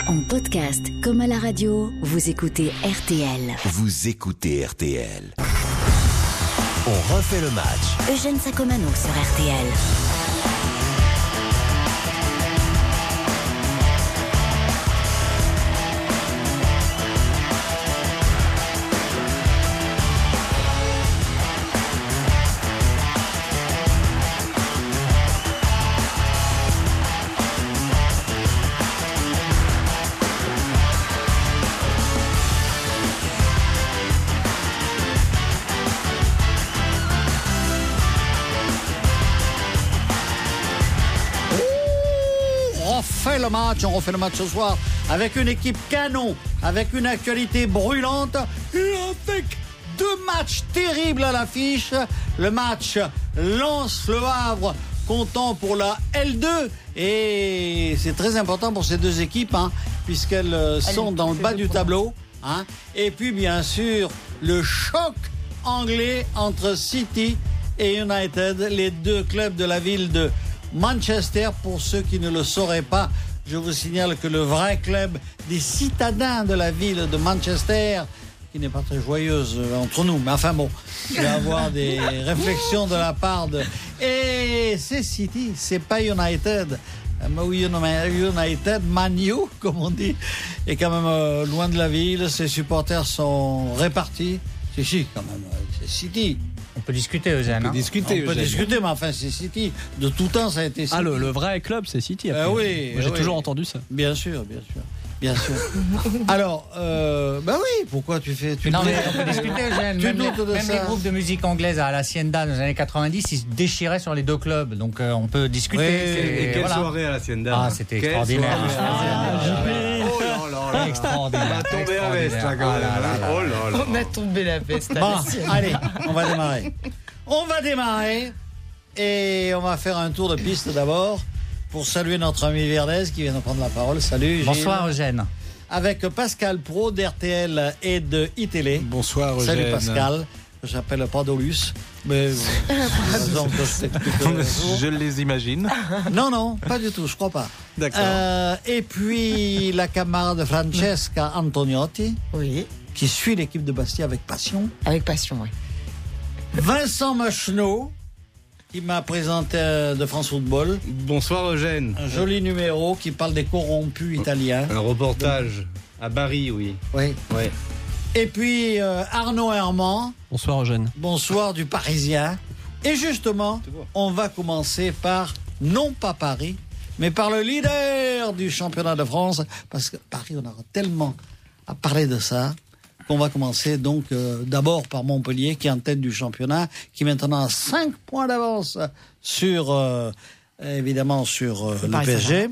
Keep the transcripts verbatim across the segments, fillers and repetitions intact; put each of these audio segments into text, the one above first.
En podcast comme à la radio, vous écoutez R T L. Vous écoutez R T L. On refait le match. Eugène Sacomano sur R T L. Le match, on refait le match ce soir avec une équipe canon, avec une actualité brûlante et avec deux matchs terribles à l'affiche. Le match Lens-Le Havre comptant pour la L deux et c'est très important pour ces deux équipes hein, puisqu'elles sont dans le bas du tableau hein. Et puis bien sûr le choc anglais entre City et United, les deux clubs de la ville de Manchester. Pour ceux qui ne le sauraient pas, je vous signale que le vrai club des citadins de la ville de Manchester, qui n'est pas très joyeuse entre nous, mais enfin bon, il va y avoir des réflexions de la part de... Et c'est City, c'est pas United. United, Man U, comme on dit, est quand même euh, loin de la ville. Ses supporters sont répartis. C'est si, quand même, c'est City. On peut discuter, Eugène. On peut hein. discuter, On peut Eugène. discuter, mais enfin, c'est City. De tout temps, ça a été City. Ah, le, le vrai club, c'est City. Euh, oui. Moi, j'ai oui. toujours entendu ça. Bien sûr, bien sûr. Bien sûr. Alors, euh, bah oui, pourquoi tu fais... Tu non, doutes, mais on peut discuter, Eugène. tu Même, les, doutes de même ça. les groupes de musique anglaise à l'Hacienda dans les années quatre-vingt-dix, ils se déchiraient sur les deux clubs. Donc, euh, on peut discuter. Oui, c'est, Et quelle voilà. soirée à l'Hacienda. Ah, c'était Quelle extraordinaire. soirée. Ah, Oh là là là. Extraordinaire. On va tomber la veste là quand Ah là là même. là. Oh là là. On a tombé la veste. à Bon, la sienne. allez, on va démarrer. On va démarrer et on va faire un tour de piste d'abord pour saluer notre ami Verdez qui vient de prendre la parole. Salut Gilles. Bonsoir, Eugène. Avec Pascal Pro d'R T L et de iTélé. Bonsoir Eugène. Salut Pascal. Je m'appelle Padolus. Mais donc, je t'explique, euh, Je les imagine. Non, non, pas du tout, je crois pas. D'accord. Euh, et puis la camarade Francesca Antoniotti Oui, qui suit l'équipe de Bastia avec passion. avec passion, oui. Vincent Macheneau, qui m'a présenté de France Football. Bonsoir Eugène. Un joli numéro qui parle des corrompus italiens. Un reportage à Bari, oui. Oui. Ouais. Et puis euh, Arnaud Herman, Bonsoir, Eugène. bonsoir du Parisien. Et justement, on va commencer par, non pas Paris, mais par le leader du championnat de France. Parce que Paris, on aura tellement à parler de ça. On va commencer donc euh, d'abord par Montpellier qui est en tête du championnat, qui maintenant a cinq points d'avance sur euh, évidemment sur euh, le Paris P S G.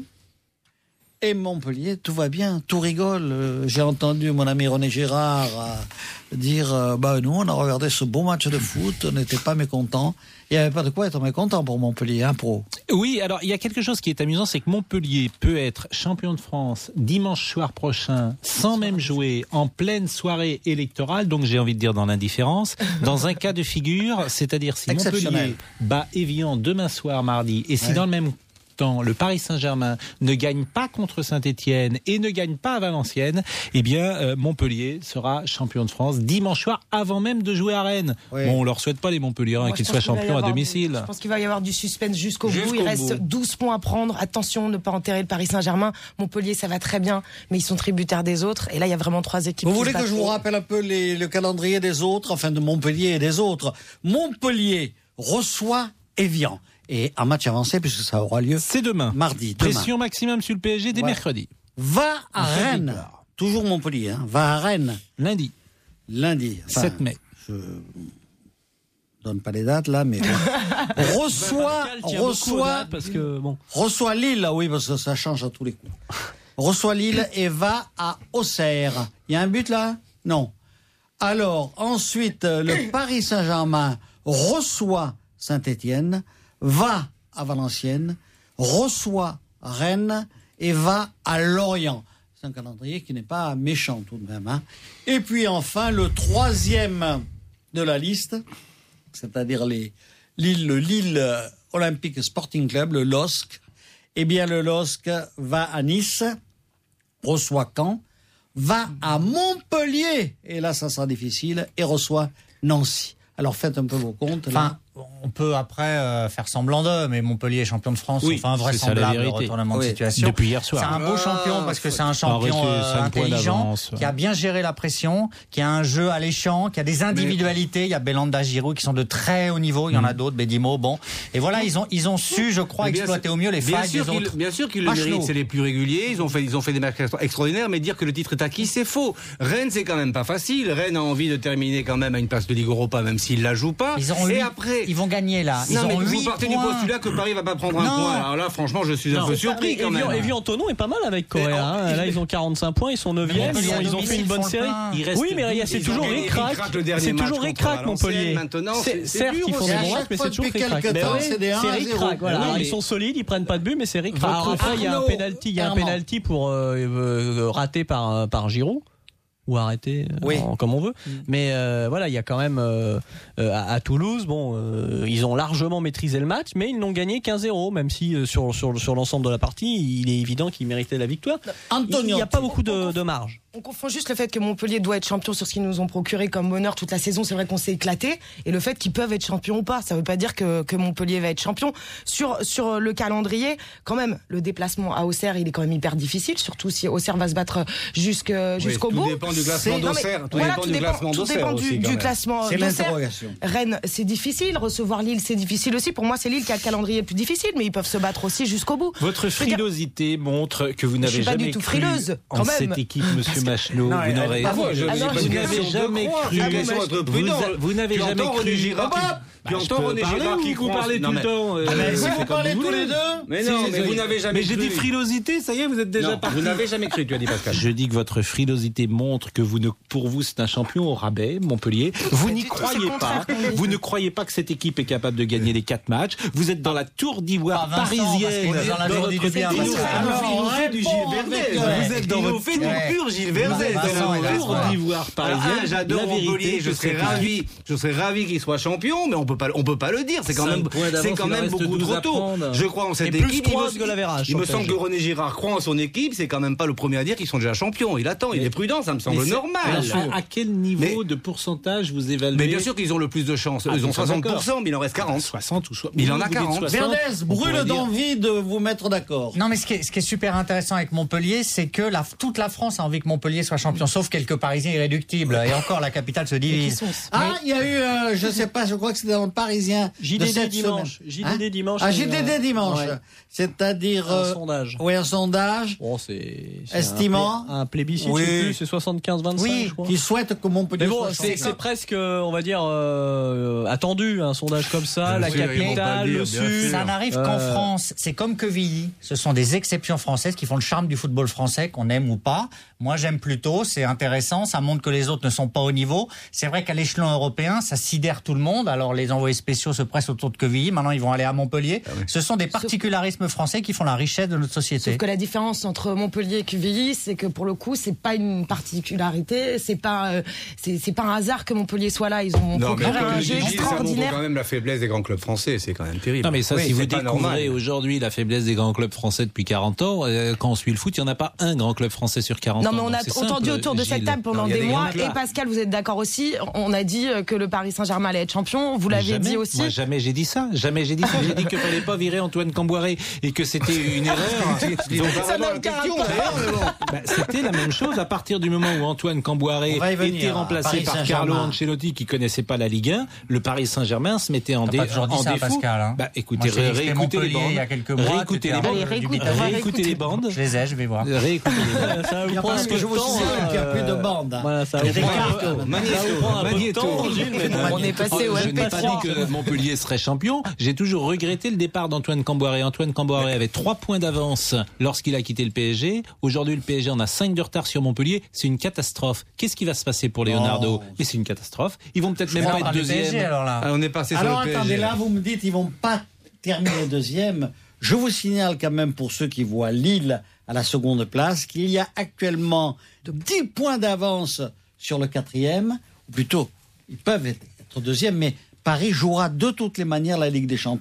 Et Montpellier, tout va bien, tout rigole. Euh, j'ai entendu mon ami René Girard euh, dire euh, bah nous on a regardé ce beau match de foot, on n'était pas mécontents. Il n'y avait pas de quoi être mécontent pour Montpellier, hein, pro. Oui, alors il y a quelque chose qui est amusant, c'est que Montpellier peut être champion de France dimanche soir prochain sans même jouer en pleine soirée électorale, donc j'ai envie de dire dans l'indifférence, dans un cas de figure, c'est-à-dire si Exceptionnel. Montpellier bat Évian demain soir mardi, et si Ouais. dans le même temps le Paris Saint-Germain ne gagne pas contre Saint-Étienne et ne gagne pas à Valenciennes, eh bien euh, Montpellier sera champion de France dimanche soir avant même de jouer à Rennes. Oui. Bon, on leur souhaite pas les Montpelliérains Moi, qu'ils je pense soient qu'il va y champions à avoir domicile. du- Je pense qu'il va y avoir du suspense jusqu'au bout. Jusqu'au Il reste bout. douze points à prendre. Attention, ne pas enterrer le Paris Saint-Germain. Montpellier, ça va très bien, mais ils sont tributaires des autres. Et là, il y a vraiment trois équipes. Vous qui voulez se que je vous battent. rappelle un peu les, le calendrier des autres, enfin de Montpellier et des autres. Montpellier reçoit Évian. Et un match avancé, puisque ça aura lieu C'est demain. mardi. Demain. Pression maximum sur le P S G dès Ouais. mercredi. Va à En fait, Rennes. victoire. Toujours Montpellier, hein. Va à Rennes Lundi, lundi. Enfin, sept mai. Je donne pas les dates là, mais reçoit, reçoit, parce que bon. reçoit Lille. Ah oui, parce que ça change à tous les coups. Reçoit Lille et va à Auxerre. Il y a un but là? Non. Alors ensuite, le Paris Saint-Germain reçoit Saint-Étienne, va à Valenciennes, reçoit Rennes et va à Lorient. C'est un calendrier qui n'est pas méchant tout de même, hein. Et puis enfin, le troisième de la liste, c'est-à-dire les, Lille, le Lille Olympique Sporting Club, le L O S C. Eh bien, le L O S C va à Nice, reçoit Caen, va à Montpellier, et là ça sera difficile, et reçoit Nancy. Alors faites un peu vos comptes. Là. Enfin, on peut après euh, faire semblant d'eux, mais Montpellier est champion de France, Oui, enfin un c'est ça, la vraisemblable vérité. retournement Oui. de situation. Depuis hier soir. C'est un beau Ah, champion parce que c'est un champion Arrêtez, euh, cinq points intelligent, d'avance. qui a bien géré la pression, qui a un jeu alléchant, qui a des individualités. Il y a Belanda, Giroud qui sont de très haut niveau. Il y en a d'autres, Bédimo, bon. Et voilà, ils ont ils ont su, je crois, Mais bien exploiter sûr- au mieux les bien failles sûr des qu'ils- autres. Bien sûr qu'ils le Machelot. méritent, c'est les plus réguliers. Ils ont fait, ils ont fait des matchs extra- extraordinaires, mais dire que le titre est acquis, c'est faux. Rennes, c'est quand même pas facile. Rennes a envie de terminer quand même à une place de Ligue Europa, même s'il la joue pas. Ils auront Et huit- après, ils vont gagner là. Ils non, mais ont vous huit partez du points. postulat que Paris va pas prendre un Non. point. Alors là, franchement, je suis un Non, peu et- surpris quand Evian- même. Evian Antonon est pas mal avec Correa. Mais, hein. oh, Là, ils ont quarante-cinq points, ils sont neuvième. Mais Ils ont, à ils ont domicile, fait une bonne ils font le série. plein. Il reste Oui, mais il y a- douze, c'est ils toujours ont gagné ric-rac. ric-rac le dernier C'est match toujours contre ric-rac, Valenciennes. Montpellier. Maintenant, C'est- c'est- c'est Certes, dur ils font aussi. des à bons chaque matchs, mais fois c'est toujours depuis ric-rac. quelques Ben temps, oui, c'est des un c'est à ric-rac. zéro. Voilà. Oui, Alors, mais- ils sont solides, ils prennent pas de but, mais c'est ric-rac. Votre Alors, après, il y a un Arnaud, penalty, il y a un Herman. penalty pour euh, euh, raté par par Giroud. Ou arrêter euh, Oui. en- comme on veut, mais euh, voilà, il y a quand même euh, euh, à, à Toulouse, bon, euh, ils ont largement maîtrisé le match, mais ils n'ont gagné qu'un zéro, même si euh, sur sur sur l'ensemble de la partie, il est évident qu'ils méritaient la victoire. Il n'y a pas beaucoup de, de marge. On confond juste le fait que Montpellier doit être champion sur ce qu'ils nous ont procuré comme bonheur toute la saison. C'est vrai qu'on s'est éclaté. Et le fait qu'ils peuvent être champions ou pas. Ça veut pas dire que, que Montpellier va être champion. Sur, sur le calendrier, quand même, le déplacement à Auxerre, il est quand même hyper difficile. Surtout si Auxerre va se battre jusque, jusqu'au tout bout. dépend du classement C'est- non, mais d'Auxerre. Tout voilà, dépend tout du dépend, classement tout d'Auxerre dépend aussi, du, quand du même. classement C'est d'Auxerre. l'interrogation. Rennes, c'est difficile. Recevoir Lille, c'est difficile aussi. Pour moi, c'est Lille qui a le calendrier le plus difficile, mais ils peuvent se battre aussi jusqu'au bout. Votre Je veux dire- frilosité montre que vous Je n'avez suis pas jamais du tout cru frileuse, en quand même. cette équipe, Monsieur Machelot. Non, Vous elle- n'aurez elle- Moi, je Ah non, dis pas je- une vous n'avez question de jamais croire, cru. c'est une question d'être Vous, prudent. a- vous n'avez Tu jamais entends cru. René Girard qui- Bah, tu Bah, je entends peux René parler Girard ou qui vous croit- parlez Non, tout le mais- temps. euh, Ah, mais c'est si vous comme parlez vous tous les voulez. deux. Mais non, mais vous n'avez jamais Mais j'ai cru. dit frilosité, ça y est, vous êtes déjà Non, parti. vous n'avez jamais cru, tu as dit Pascal. Je dis que votre frilosité montre que vous ne, pour vous, c'est un champion au rabais, Montpellier. Vous Mais n'y du tout, c'est croyez le pas. contraire qu'on dit. Vous ne croyez pas que cette équipe est capable de gagner les quatre matchs. Vous êtes dans la tour d'ivoire Pas Vincent, parce parisienne. qu'on est dans la Dans journée votre du bien, pays. Vincent. Alors, Il nous fait du Gilles répond Verdez. avec, Vous euh, êtes dans il votre nous fait tour du- pur Gilles Verdez. Vincent, dans il a la Tour raison. d'ivoire parisienne. Ah, j'adore La vérité, Montpellier, je que serais cette ravi, je serais ravi qu'il soit champion, mais on peut pas, on peut pas le dire. C'est quand Cinq même, points d'avance, c'est quand il en même reste beaucoup douze trop à tôt. prendre. Je crois en cette Et plus équipe. trois il me- que l'avérage Il sur me le semble P S G. que René Girard croit en son équipe. C'est quand même pas le premier à dire qu'ils sont déjà champions. Il attend, il est prudent, ça me semble Mais c'est- normal. À, à quel niveau Mais- de pourcentage vous évaluez? Mais bien sûr qu'ils ont le plus de chances. Ah, Ils ont nous sommes soixante pour d'accord. cent, mais il en reste quarante. soixante ou soit. Il en a Vous dites quarante. soixante, Verdez on brûle pourrait dire- d'envie de vous mettre d'accord. Non, mais ce qui, est, ce qui est super intéressant avec Montpellier, c'est que la, toute la France a envie que Montpellier soit champion, sauf quelques Parisiens irréductibles. Et encore, la capitale se divise. Ah, il y a eu, euh, je sais pas, je crois que c'était dans le Parisien. J de D D cette dimanche. semaine. J D D dimanche. Ah, et, J D D euh, dimanche. ouais. C'est-à-dire. Un euh, sondage. Oui, un sondage. Bon, c'est. c'est Estimant. Un, plé- un plébiscite, Oui. je sais plus, c'est soixante-quinze vingt-cinq, Oui, je crois. qui souhaite que Montpellier Mais bon, soit c'est champion. c'est presque, euh, on va dire, euh, attendu, un sondage comme ça, Bien la sûr, ils vont pas capitale, le le dire, bien sud. Ça n'arrive qu'en Euh, France. C'est comme Quevilly. Ce sont des exceptions françaises qui font le charme du football français, qu'on aime ou pas. Moi, j'aime plutôt. C'est intéressant. Ça montre que les autres ne sont pas au niveau. C'est vrai qu'à l'échelon européen, ça sidère tout le monde. Alors, les envoyés spéciaux se pressent autour de Quevilly. Maintenant, ils vont aller à Montpellier. Ce sont des particularismes français qui font la richesse de notre société. Sauf que la différence entre Montpellier et Quevilly, c'est que pour le coup, c'est pas une particularité, c'est pas, euh, c'est c'est pas un hasard que Montpellier soit là. Ils ont Non, mais procuré comme un le jeu dit Gilles, ça montre extraordinaire. quand même la faiblesse des grands clubs français. C'est quand même terrible. Non mais ça, Oui, si vous c'est pas découvrez normal. aujourd'hui la faiblesse des grands clubs français depuis quarante ans, euh, quand on suit le foot, il n'y en a pas un grand club français sur quarante Non, ans. mais on Donc a c'est entendu simple, autour de cette Gilles. table pendant Non, il y a des des mois. grands clubs. Et Pascal, vous êtes d'accord aussi. On a dit que le Paris Saint-Germain allait être champion. Vous l'avez Jamais. dit aussi. Moi, jamais j'ai dit ça. Jamais j'ai dit ça. J'ai dit qu'il fallait pas virer Antoine Camboiré et que c'était une erreur. Donc, Ça n'a aucun rapport. bah, c'était la même chose à partir du moment où Antoine Camboiré On va y venir, était à remplacé Paris par Saint-Germain. Carlo Ancelotti qui connaissait pas la Ligue un. Le Paris Saint-Germain se mettait en, T'as dé- pas toujours dit en ça, défaut. Pascal, hein. Bah, écoutez, Moi, j'ai dit que c'était réécoutez les Montpellier bandes. il y a quelques mois, Réécoutez t'étais les un bandes. peu Allez, réécoute, dubitatif. on va Réécoutez les bandes. Je les ai, je vais voir. Réécoutez les bandes. Ça va vous prendre Parce un que peu je de vous temps. signale qu'il n'y a plus de euh, bande. Voilà, ça va Et vous prendre un Ricardo. peu- ça va vous Magnéto, prendre un peu de Magnéto. temps, Gilles, mais bon. On est passé au Je M n'ai P pas trois. dit que Montpellier serait champion. J'ai toujours regretté le départ d'Antoine Camboiré. Antoine Camboiré avait trois points d'avance lorsqu'il a quitté le P S G. Aujourd'hui, le P S G en a cinq de retard sur Montpellier. C'est une catastrophe. Qu'est-ce qui va se passer pour Leonardo? Oh. Mais c'est une catastrophe. Ils vont peut-être même Non, pas être pas le P S G, deuxième. alors là. Ah, on est passé sur Alors le P S G. attendez, là vous me dites ils vont pas terminer deuxième. Je vous signale quand même pour ceux qui voient Lille à la seconde place qu'il y a actuellement dix points d'avance sur le quatrième, ou plutôt ils peuvent être deuxième, mais Paris jouera de toutes les manières la Ligue des Champions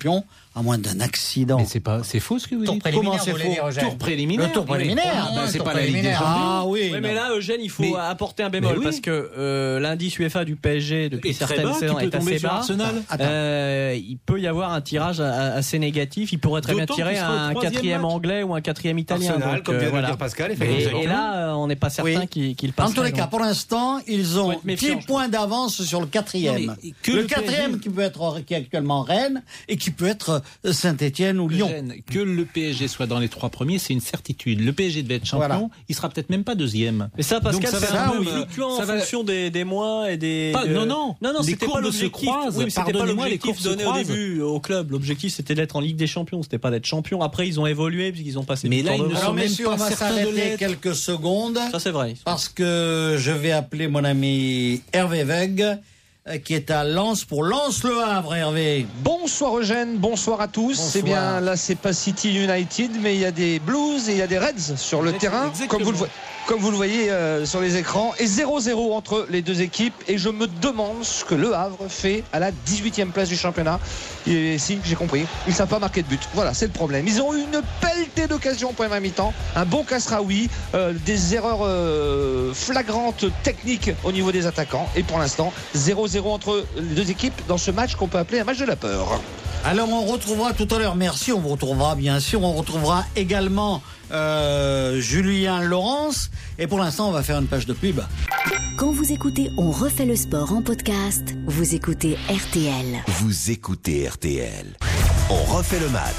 à moins d'un accident. Mais c'est pas, c'est faux ce que vous Tour dites. préliminaire, Comment c'est vous voulez faux dire, Eugène Tour préliminaire. Le tour préliminaire. Ah, bah, Ah, c'est tour pas la Ligue des préliminaire. Champions. Ah oui. Ouais, non. mais là, Eugène, il faut Mais- apporter un bémol mais oui. parce que euh, l'indice UEFA du P S G depuis Et très certaines bas, saisons qui peut est tomber assez sur bas. Arsenal. Attends. Euh, il peut y avoir un tirage a- assez négatif. Il pourrait très bien D'autant tirer qu'il sera au un troisième quatrième match. anglais ou un quatrième italien. Arsenal, Donc, comme euh, vient de voilà. le dire Pascal, Et, effectivement. et là, euh, on n'est pas certain Oui. qu'il qu'il passe. En tous les cas, pour l'instant, ils Faut ont être méfiant, dix je points d'avance sur le quatrième. Non, mais que le le P S G quatrième qui peut être qui est actuellement Rennes et qui peut être Saint-Étienne ou Lyon. Eugène, que le P S G soit dans les trois premiers, c'est une certitude. Le P S G devait être champion, Voilà. il sera peut-être même pas deuxième. Mais ça, Pascal, Donc ça c'est va un quand peu même, fluctuant ça en va- fonction des, des mois et des. Pas- de- non, non. non, non, Les c'était courbes pas se l'objectif. croisent. Oui, mais c'était pas Pardonnez-moi, les l'objectif courbes se donné au croisent. début au club. L'objectif, c'était d'être en Ligue des Champions. C'était pas d'être champion. Après, ils ont évolué puisqu'ils ont passé. Mais du là, temps ils ne devant. sont Alors même messieurs, pas on va certains de s'arrêter l'être. quelques secondes Ça, c'est vrai. parce que je vais appeler mon ami Hervé Veg euh, qui est à Lens pour Lens-Le Havre. Hervé. Bonsoir Eugène, bonsoir à tous. Bonsoir. C'est bien, là c'est pas City United, mais il y a des Blues et il y a des Reds sur le Exact- terrain, exactement. comme vous le voyez. Comme vous le voyez euh, sur les écrans, et zéro zéro entre les deux équipes. Et je me demande ce que Le Havre fait à la dix-huitième place du championnat. Et si, j'ai compris, ils ne savent pas marquer de but. Voilà, c'est le problème. Ils ont eu une pelletée d'occasions en première mi-temps, un bon Kasraoui, euh, des erreurs euh, flagrantes techniques au niveau des attaquants. Et pour l'instant, zéro zéro entre les deux équipes dans ce match qu'on peut appeler un match de la peur. Alors on retrouvera tout à l'heure, merci, on vous retrouvera bien sûr, on retrouvera également euh, Julien Laurence. Et pour l'instant, on va faire une page de pub. Quand vous écoutez On refait le sport en podcast, vous écoutez R T L. Vous écoutez R T L. On refait le match.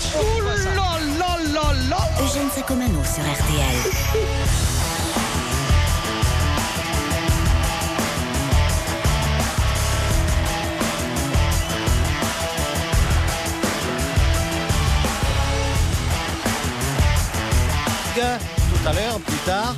Eugène Sacomano sur R T L. Tout à l'heure, plus tard.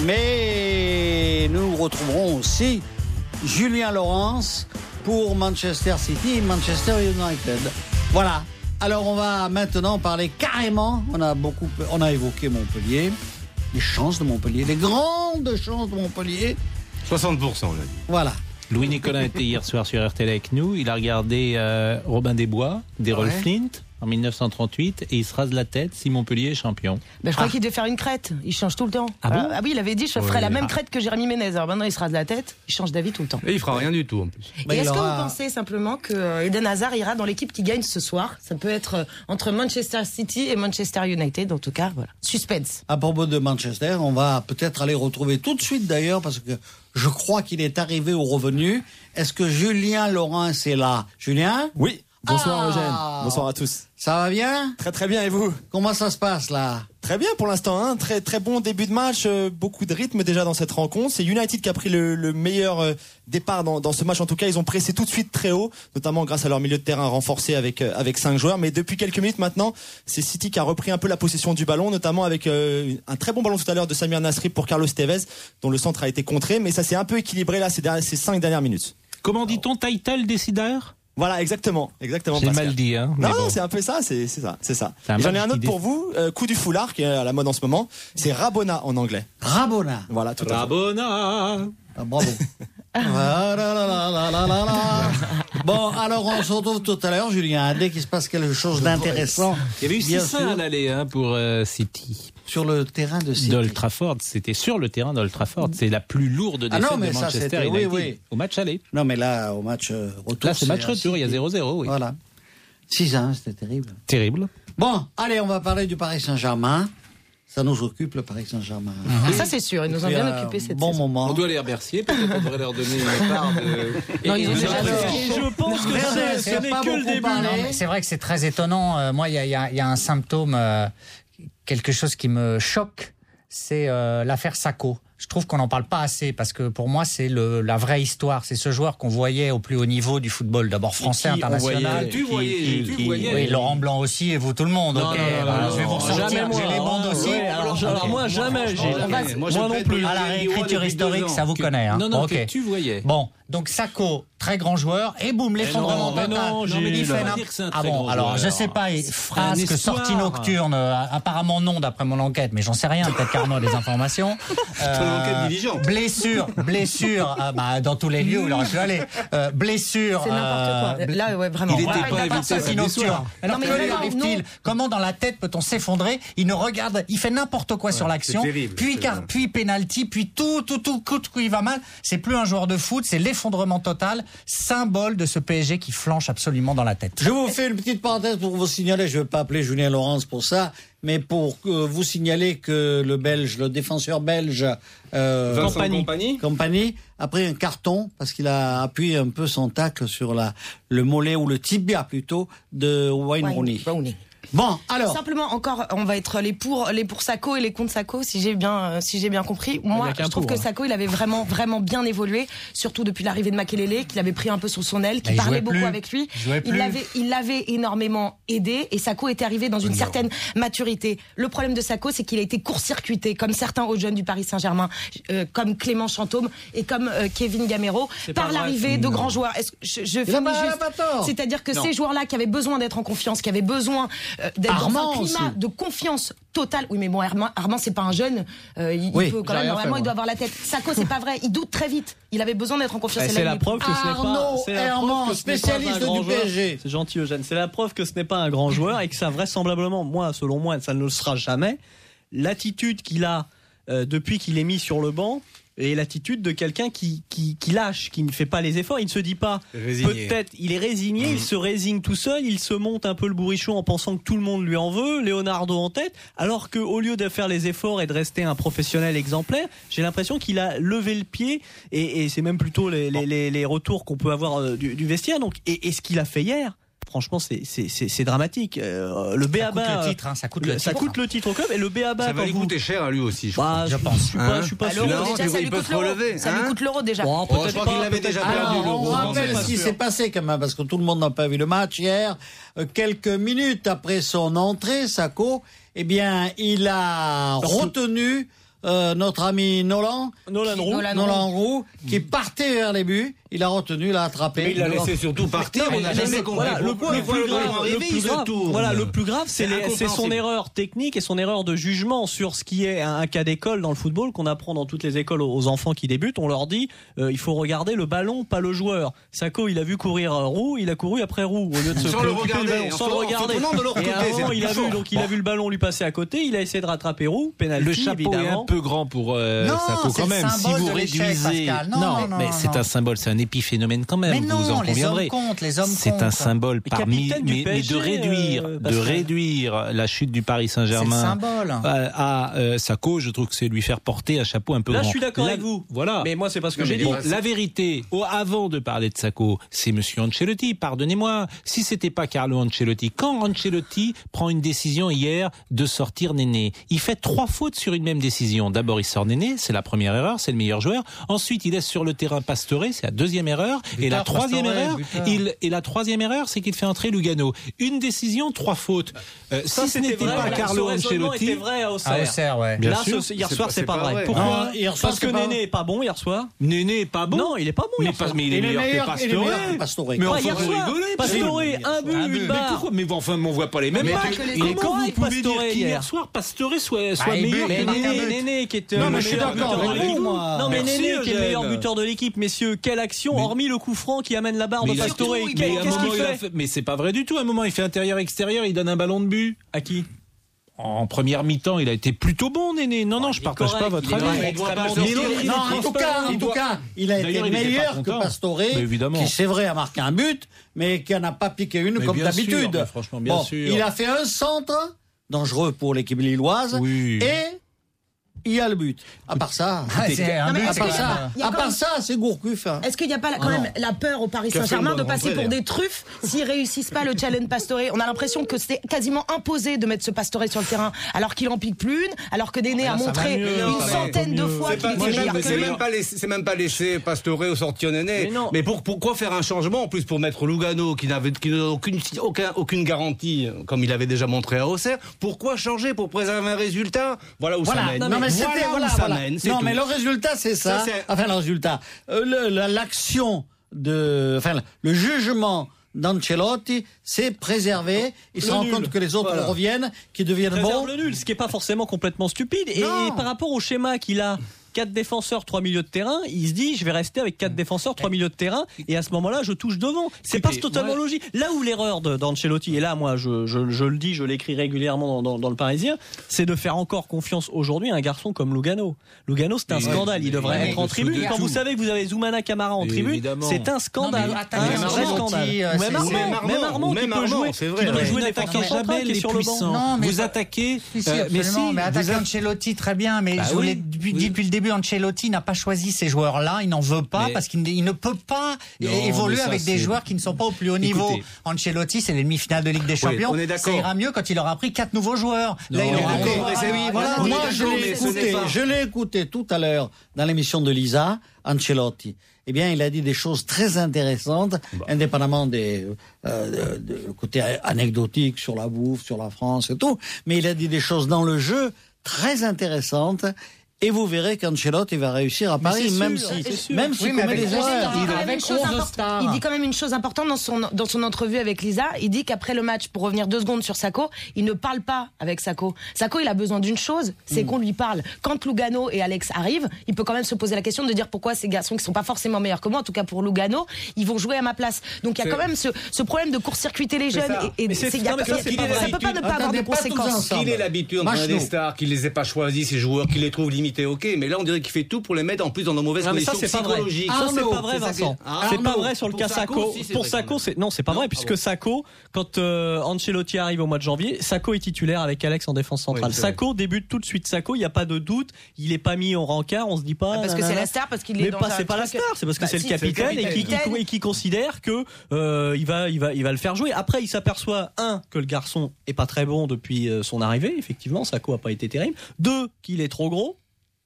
Mais nous retrouverons aussi Julien Laurence pour Manchester City et Manchester United. Voilà. Alors on va maintenant parler carrément. On a beaucoup, on a évoqué Montpellier, les chances de Montpellier, les grandes chances de Montpellier. soixante pour cent, on l'a dit. Voilà. Louis Nicolas était hier soir sur R T L avec nous. Il a regardé euh, Robin des Bois, d'Errol Ouais. Flint, en mille neuf cent trente-huit, et il se rase la tête si Montpellier est champion. Ben, je crois qu'il devait faire une crête. Il change tout le temps. Ah bon ah oui, il avait dit je ferai Ouais. la même Ah. crête que Jérémy Ménez. Alors maintenant, il se rase la tête. Il change d'avis tout le temps. Et il fera rien du tout en plus. Bah, Et il est-ce que aura- vous pensez simplement que euh, Eden Hazard ira dans l'équipe qui gagne ce soir? Ça peut être euh, entre Manchester City et Manchester United. En tout cas, voilà. Suspense. À propos de Manchester, on va peut-être aller retrouver tout de suite d'ailleurs, parce que je crois qu'il est arrivé au revenu. Est-ce que Julien Laurence est là? Julien? Oui, bonsoir Ah. Eugène, bonsoir à tous. Ça va bien? Très très bien et vous? Comment ça se passe là? Très bien pour l'instant, hein. très très bon début de match, euh, beaucoup de rythme déjà dans cette rencontre. C'est United qui a pris le, le meilleur euh, départ dans, dans ce match. En tout cas, ils ont pressé tout de suite très haut, notamment grâce à leur milieu de terrain renforcé avec euh, avec cinq joueurs. Mais depuis quelques minutes maintenant, c'est City qui a repris un peu la possession du ballon, notamment avec euh, un très bon ballon tout à l'heure de Samir Nasri pour Carlos Tevez, dont le centre a été contré. Mais ça s'est un peu équilibré là ces, dernières, ces cinq dernières minutes. Comment dit-on title décideur? Voilà, exactement, exactement. J'ai Pascal. mal dit, hein. Non, mais non, bon. c'est un peu ça, c'est c'est ça, c'est ça. C'est un Et J'en ai match un qui autre dé- pour vous, euh, coup du foulard qui est à la mode en ce moment. C'est Rabona en anglais. Rabona. Voilà, tout à fait. Rabona. Ah, bravo. Ah, là, là, là, là, là, là, là. Bon, alors on se retrouve tout à l'heure, Julien. Dès qu'il se passe quelque chose d'intéressant, Il y avait eu bien six sûr, à l'aller hein, pour euh, City. sur le terrain de City. D'Old Trafford, c'était sur le terrain d'Old Trafford. C'est la plus lourde Ah défaite non, mais de ça, Manchester c'était- United. oui, oui. Au match aller. Non, mais là, au match euh, retour. Là, c'est match à retour, il y a City. zéro zéro, oui. Voilà. six un, c'était terrible. Terrible. Bon, allez, on va parler du Paris Saint-Germain. Ça nous occupe, le Paris Saint-Germain. Et ça, c'est sûr. Ils nous ont Depuis bien un occupés cette bon saison. moment. On doit les remercier, peut-être qu'on devrait leur donner une part de. Non, ils ont de déjà notre fait. effort. Et je pense que Regardez, c'est- c'est ce n'est pas que le beaucoup début. parlé. Non, mais c'est vrai que c'est très étonnant. Euh, moi, il y a, il y a- il y a un symptôme, euh, quelque chose qui me choque, c'est euh, l'affaire Sakho. Je trouve qu'on n'en parle pas assez parce que pour moi, c'est le, la vraie histoire. C'est ce joueur qu'on voyait au plus haut niveau du football, d'abord français, qui on international. voyait- Tu voyais, tu Qui- voyais. oui, Laurent Blanc aussi et vous tout le monde. Non, ok, non, non, voilà, non, je vais vous non, ressortir. jamais moi. J'ai les bandes aussi. Ouais, alors, Ok. alors moi, jamais. j'ai- franchement, Moi, jamais. Moi, je moi non plaide plus. pour À la Andy Ward réécriture depuis deux historique, ans. ça vous Que- connaît. Hein. Non, non, Ok. que tu voyais. Bon, Donc Sakho, très grand joueur, et boum, l'effondrement non, mais total. non, mais Gilles, il on va fait pas dire que c'est un ah très bon, grand alors joueur. je sais pas, frasque, espoir. sortie nocturne, euh, apparemment non d'après mon enquête, mais j'en sais rien, peut-être qu'Arnaud a des informations. enquête diligente. Blessure, blessure, euh, bah, dans tous les lieux où il aurait pu aller. Euh, blessure. C'est n'importe quoi. bl- Là, ouais, vraiment. Il était Ouais, pas il a évité sorti cette nocturne. blessure. Alors Non, mais que lui vraiment, arrive-t-il non. Comment dans la tête peut-on s'effondrer? Il ne regarde, il fait n'importe quoi sur l'action, c'est terrible, puis c'est car, vrai. puis penalty, puis tout, tout, tout, tout, tout, il va mal. C'est plus un joueur de foot, c'est l'effondrement total, symbole de ce P S G qui flanche absolument dans la tête. Je vous fais une petite parenthèse pour vous signaler, je ne vais pas appeler Julien Laurence pour ça, mais pour euh, vous signaler que le Belge, le défenseur belge, euh, Vincent Compagnie. Compagnie. Compagnie, a pris un carton parce qu'il a appuyé un peu son tacle sur la, le mollet ou le tibia plutôt de Wayne Wayne Rooney. Rooney. Bon, alors. Simplement, encore, on va être les pour, les pour Sakho et les contre Sakho, si j'ai bien, euh, si j'ai bien compris. Moi, y a qu'un je trouve pour, que hein. Sakho, il avait vraiment, vraiment bien évolué, surtout depuis l'arrivée de Makelele, qu'il avait pris un peu sur son aile, qui Mais il parlait jouait beaucoup plus. avec lui. Il jouait Il plus. l'avait, il l'avait énormément aidé, et Sakho était arrivé dans une certaine maturité. Le problème de Sakho, c'est qu'il a été court-circuité, comme certains autres jeunes du Paris Saint-Germain, euh, comme Clément Chantôme et comme euh, Kevin Gamero, C'est par pas vrai. l'arrivée de grands joueurs. Est-ce que je, je Il a finis pas- il a juste. pas tort. C'est-à-dire que ces joueurs-là qui avaient besoin d'être en confiance, qui avaient besoin euh, d'être dans Armand un climat aussi. de confiance totale. Oui, mais bon, Armand, Armand c'est pas un jeune. Euh, il, il Oui, peut quand j'ai même, rien normalement, fait, il doit moi. avoir la tête. Sakho, c'est pas vrai. Il doute très vite. Il avait besoin d'être en confiance. Eh, Et C'est là, la il est- preuve que ce n'est pas, Arnaud c'est la Herman, preuve que ce n'est pas un spécialiste grand du P S G. joueur. C'est gentil, Eugène. C'est la preuve que ce n'est pas un grand joueur et que ça, vraisemblablement, moi, selon moi, ça ne le sera jamais. L'attitude qu'il a euh, depuis qu'il est mis sur le banc et l'attitude de quelqu'un qui, qui, qui lâche, qui ne fait pas les efforts. Il ne se dit pas, Résigné. peut-être, il est résigné, il se résigne tout seul, il se monte un peu le bourrichon en pensant que tout le monde lui en veut, Leonardo en tête, alors qu'au lieu de faire les efforts et de rester un professionnel exemplaire, j'ai l'impression qu'il a levé le pied et, et c'est même plutôt les, les, les, les retours qu'on peut avoir euh, du, du vestiaire. Donc, et, et ce qu'il a fait hier, franchement, c'est, c'est, c'est, c'est dramatique. Euh, le B A B A, Ça coûte le titre, hein, ça coûte le ça titre. coûte le titre au club et le B A B A Ça va quand lui vous... coûter cher à lui aussi, je Bah, crois. je pense. Je suis pas, je suis pas À sûr. l'euro, Non, déjà, ça il lui peut coûte se l'euro. relever, Ça lui hein. coûte l'euro déjà. Bon, Oh, peut-être je crois pas, qu'il l'avait peut-être déjà pas. perdu, Alors, l'euro. on Non, rappelle c'est pas ce qui sûr. s'est passé quand même, parce que tout le monde n'a pas vu le match hier. Euh, quelques minutes après son entrée, Sakho, eh bien, il a retenu euh, notre ami Nolan, Nolan Roux. Nolan Nolan Roux, qui partait vers les buts. Il a retenu, il a attrapé. Mais il l'a laissé surtout partir. On n'a Mais jamais c'est- compris voilà, le, pourquoi. le Il voit plus le ballon grave, arriver, le plus il se grave, tourne. voilà, le plus grave, c'est, C'est les- c'est son incompréhensible. erreur technique et son erreur de jugement sur ce qui est un, un cas d'école dans le football qu'on apprend dans toutes les écoles aux, aux enfants qui débutent. On leur dit, euh, il faut regarder le ballon, pas le joueur. Sakho, il a vu courir euh, Roux, il a couru après Roux au lieu de se Sans le préoccuper du regarder, ballon, en sans le se- en se regarder. tournant de l'autre Et côté, à un c'est moment, le il a plus vu, fort. donc il a vu le ballon lui passer à côté, il a essayé de rattraper Roux, penalty Le chapeau est évidemment. un peu grand pour euh, Non, Sakho c'est quand le même. Si symbole vous de l'échec, réduisez, Pascal. Non, non, non, mais non, c'est non. un symbole, c'est un épiphénomène quand même. Mais vous non, en les conviendrez. hommes comptent, les hommes C'est comptent. un symbole Mais parmi, capitaine du mais, P mais S G, de réduire, euh, de Pascal. réduire la chute du Paris C'est le Saint-Germain symbole. à, à euh, Sakho, je trouve que c'est lui faire porter un chapeau un peu Là, grand. je suis d'accord La- avec vous. Voilà. Mais moi, c'est pas ce que Non, j'ai mais dit. Bon, la vérité, au, avant de parler de Sakho, c'est Monsieur Ancelotti. Pardonnez-moi. Si c'était pas Carlo Ancelotti, quand Ancelotti prend une décision hier de sortir Néné, il fait trois fautes sur une même décision. D'abord, il sort Néné, c'est la première erreur, c'est le meilleur joueur. Ensuite, il laisse sur le terrain Pastore, c'est la deuxième erreur. et la Buteur, troisième Pastore, erreur, buteur. il et la troisième erreur, c'est qu'il fait entrer Lugano. Une décision, trois fautes. Euh, Ça, si ce c'était n'était vrai, pas voilà, Carlo ce raisonnement Ancelotti, était vrai à Auxerre. Ah, Auxerre, ouais. Bien Là, sûr. ce- hier C'est soir, pas- c'est c'est pas pas vrai. vrai. Pourquoi Non, hier soir, Parce que c'est pas Néné est pas bon hier soir. Néné est pas bon. Non, il est pas bon mais, hier pas- soir. mais il est Il est meilleur que meilleur, il est Pastore. meilleur que Pastore. Mais Pas enfin, hier vous soir. rigolez. Pastore, un but, Ah, mais, une mais barre. pourquoi Mais enfin, on voit pas les mêmes Mais matchs. que les- Et il est comment correct, vous pouvez Pastore, dire qu'hier hier. soir, Pastore soit, soit Bah, il meilleur but, que Mais marque un Néné, but. Néné qui est Non, euh, mais le je suis meilleur d'accord buteur de avec l'équipe. vous, moi. Non, mais Merci, Néné qui est le Eugène. meilleur buteur de l'équipe, messieurs. Quelle action, Mais- hormis le coup franc qui amène la barre Mais de il a- Pastore. mais Qu'est- à un Qu'est-ce moment, qu'il il a fait fait- Mais c'est pas vrai du tout. À un moment, il fait intérieur-extérieur, il donne un ballon de but. À qui En première mi-temps, il a été plutôt bon, Néné. Non, non, je il est partage correct, pas votre il est avis. correct. Mais Extrêmement non, bien. il Non, ne en tout pense cas, pas. en Il tout doit- cas, il a été D'ailleurs, il était meilleur pas que content. Pastore, Mais évidemment. qui c'est vrai a marqué un but, mais qui n'en a pas piqué une Mais comme bien sûr, d'habitude. mais franchement, bien Bon, sûr. il a fait un centre dangereux pour l'équipe lilloise Oui. et il y a le but. À part ça, Ah, c'est un Non, mais but, à est-ce part qu'il y a ça, pas- il y a à quand part même- ça, c'est Gourcuff. hein. Est-ce qu'il n'y a pas la- quand Ah même la peur au Paris Qui a fait Saint-Germain une de bonne passer rentrée, pour d'ailleurs. des truffes s'ils réussissent pas le challenge Pastore? On a l'impression que c'était quasiment imposé de mettre ce Pastore sur le terrain, alors qu'il en pique plus une, alors que Néné a ça va montré mieux, une ça va centaine un peu de mieux. fois C'est qu'il pas- était moi, j'aime, meilleur mais que c'est lui. même pas laissé, c'est même pas laissé Pastore au sortir Néné. Mais non. Mais pour, pourquoi faire un changement en plus pour mettre Lugano qui n'avait qui n'a aucune aucun, aucune garantie comme il avait déjà montré à Auxerre? Pourquoi changer pour préserver un résultat? Voilà où Voilà. ça mène. Non, mais c'était Voilà où voilà, ça voilà. mène, c'est Non, tout. mais le résultat, c'est ça. Ça, c'est- Enfin, le résultat. Euh, le- la- l'action de, enfin, le jugement d'Ancelotti, c'est préservé. Il se Le rend nul. compte que les autres Voilà. reviennent, qu'ils deviennent Préserve bons. le nul, ce qui est pas forcément complètement stupide. Et, Non. et par rapport au schéma qu'il a, quatre défenseurs, trois milieux de terrain, il se dit je vais rester avec quatre défenseurs, trois milieux de terrain, et à ce moment-là je touche devant. C'est pas Écoutez, totalement moi- logique. Là où l'erreur de- d'Ancelotti, et là moi je, je, je le dis, je l'écris régulièrement dans, dans, dans le Parisien, c'est de faire encore confiance aujourd'hui à un garçon comme Lugano. Lugano c'est un Mais- scandale, il devrait mais- être en mais- tribune. de Quand tout. vous savez que vous avez Zoumana Camara en tribune, Évidemment. c'est un scandale. Non, mais attaquer un vrai Ancelotti, scandale. euh, Ou même c'est- Armand, c'est- même Armand qui même peut Armand, jouer, c'est qui vrai. devrait Ouais. jouer Vous défenseur n'attaquez central jamais qui est les sur le banc. puissants. Non, mais vous pas- attaquez. Si, si, euh, mais absolument. si, mais vous attaquer a- Ancelotti, très bien. Mais Bah je vous oui. l'ai depuis, Oui. depuis le début, Ancelotti n'a pas choisi ces joueurs-là. Il n'en veut pas Mais- parce qu'il ne, il ne peut pas Non, évoluer mais ça, avec des c'est- joueurs qui ne sont pas au plus haut niveau. Écoutez. Ancelotti, c'est les demi-finales de Ligue des Champions. on est d'accord. Ça ira mieux quand il aura pris quatre nouveaux joueurs. Là, Non, il aura mais encore- d'accord, mais c'est- oui, voilà, Moi, on est je d'accord, l'ai mais ce n'est écouté, pas- je l'ai écouté tout à l'heure dans l'émission de Lisa, Ancelotti. Eh bien, il a dit des choses très intéressantes, indépendamment des euh, de, de côté anecdotique sur la bouffe, sur la France et tout. Mais il a dit des choses dans le jeu très intéressantes. Et vous verrez qu'Ancelotti va réussir à Paris, c'est même sûr, si, c'est sûr. même s'il Oui, mais commet avec des onze erreurs. stars. Il dit, quand même Avec une chose onze importante- stars. il dit quand même une chose importante dans son, dans son entrevue avec Lisa. Il dit qu'après le match, pour revenir deux secondes sur Sako, il ne parle pas avec Sako. Sako, il a besoin d'une chose, c'est Hmm. qu'on lui parle. Quand Lugano et Alex arrivent, il peut quand même se poser la question de dire pourquoi ces garçons qui sont pas forcément meilleurs que moi, en tout cas pour Lugano, ils vont jouer à ma place. Donc il y a quand même ce, ce problème de court-circuiter les jeunes. ça. Et, et Mais c'est- c'est- il y a- non, mais ça, il y a- c'est pas ça vrai. peut pas ne pas avoir Attendez, de pas tous conséquences. ensemble. Qu'il ait l'habitude entre Machno. des stars, qu'il les ait pas choisis, ces joueurs, qu'il les trouve limités, ok. Mais là, on dirait qu'il fait tout pour les mettre en plus dans de mauvaises Non, mais ça conditions c'est pas vrai. psychologiques. Ça c'est Arnaud, pas vrai, c'est ça Vincent. que- Ah, C'est pas Arnaud, vrai sur le pour cas Sako, Sako. si, c'est Pour vrai, Sako, quand c'est non, c'est pas Non, vrai ah puisque bon. Sako, quand euh, Ancelotti arrive au mois de janvier, Sako est titulaire avec Alex en défense centrale. Oui, c'est vrai. Sako débute tout de suite. Sako, il y a pas de doute, il est pas mis au rencard. On se dit pas. Parce que nanana. c'est la star, parce qu'il est Mais dans pas, un c'est pas la truc- star, c'est parce que Bah c'est si, le capitaine et qui, capitaine. qui, et qui considère que euh, il va, il va, il va le faire jouer. Après, il s'aperçoit un que le garçon est pas très bon depuis euh, son arrivée. Effectivement, Sako a pas été terrible. Deux, qu'il est trop gros.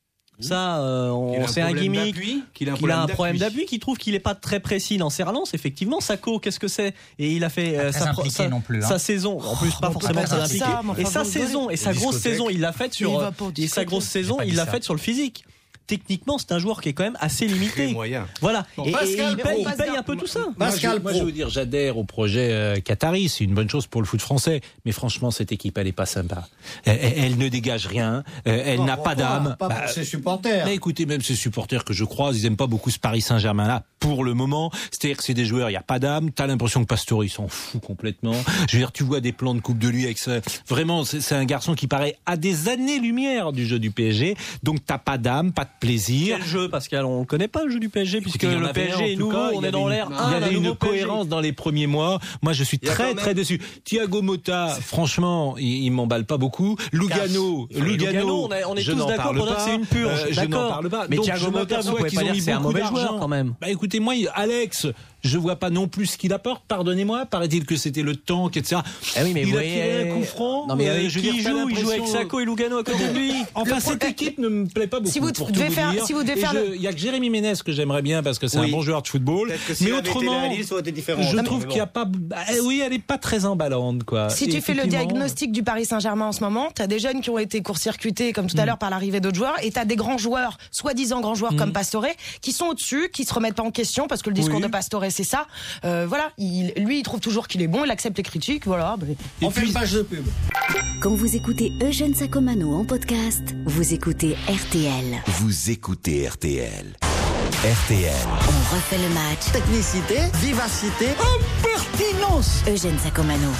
Ça, euh, Qu'il a on, c'est un problème gimmick. d'appui, qu'il a un Qu'il a un problème problème d'appui. d'appui, qu'il trouve qu'il est pas très précis dans ses relances. Effectivement, Sako, qu'est-ce que c'est? Et il a fait Pas euh, très sa, impliqué sa- non plus, hein. sa saison. En plus, pas on peut forcément pas très dire impliqué. ça, mais Et enfin, sa vous saison, rigolez. et sa Les grosse discothèques. saison, il l'a faite Il sur. va pas aux Et sa discothèques. grosse saison, J'ai pas il dit l'a ça. faite sur le physique. Techniquement, c'est un joueur qui est quand même assez limité. Très moyen. Voilà. Et, et Pascal il paye, Pro. il paye un peu tout ça. Pascal moi, je Pro. veux dire, j'adhère au projet euh, Qatari, c'est une bonne chose pour le foot français. Mais franchement, cette équipe, elle est pas sympa. Elle, elle- elle ne dégage rien, euh, elle Non, n'a pas pourquoi d'âme. Pas Bah, pour ses supporters. mais écoutez, même ces supporters que je croise, ils aiment pas beaucoup ce Paris Saint-Germain-là pour le moment. C'est-à-dire que c'est des joueurs, il y a pas d'âme. T'as l'impression que Pastore, il s'en fout complètement. Je veux dire, tu vois des plans de coupe de lui avec ça. Vraiment, c'est c'est un garçon qui paraît à des années-lumière du jeu du P S G. Donc t'as pas d'âme, pas de plaisir. Quel jeu, Pascal? On le connaît pas le jeu du P S G puisque Écoutez, il y en le avait P S un, G en est tout nouveau. cas, il On y est dans avait l'ère une- un Il y d'un avait nouveau une P S G. cohérence dans les premiers mois. Moi, je suis Il y a très quand très même- déçu. Thiago Motta, franchement, il, il m'emballe pas beaucoup. Lugano, Lugano, Lugano, on est- on est je tous n'en d'accord parle pour dire pas. que c'est une purge. Euh, je n'en D'accord. parle pas. Mais Donc, Thiago je Motta, m'aperçois vous pouvez qu'ils pas ont dire mis que c'est un beaucoup mauvais joueur, d'argent. quand même. Bah écoutez, moi, Alex, je vois pas non plus ce qu'il apporte. Pardonnez-moi. Paraît-il que c'était le tank, et cetera. Ah oui, mais il vous a tiré voyez- un coup franc. Non, mais euh, avec je veux qui dire, il t'as joue? Il joue avec l'impression- Sako et Lugano à côté de lui. Enfin, Le cette pro- équipe ne me plaît pas beaucoup. Si vous pour devez tout faire- dire. si vous devez Et faire je- le- Il y a que Jérémy Ménez que j'aimerais bien parce que c'est Oui. un bon joueur de football. Peut-être que s'il Mais avait été autrement, réaliste, ça aurait été différent. je Non, trouve mais qu'il n'y a pas. bah, oui, elle est pas très emballante, quoi. Si Et tu fais le effectivement, diagnostic du Paris Saint-Germain en ce moment, t'as des jeunes qui ont été court-circuités, comme tout à l'heure, par l'arrivée d'autres joueurs, et t'as des grands joueurs, soi-disant grands joueurs comme Pastore, qui sont au-dessus, qui se remettent pas en question, parce que le discours Oui. de Pastore, c'est ça. Euh, voilà, il, lui, il trouve toujours qu'il est bon, il accepte les critiques, voilà. ben. On fait une page de pub. Quand vous écoutez Eugène Sacomano en podcast, vous écoutez R T L. Vous écoutez R T L. R T L. On refait le match. Technicité, vivacité, impertinence. Eugène Sacomano.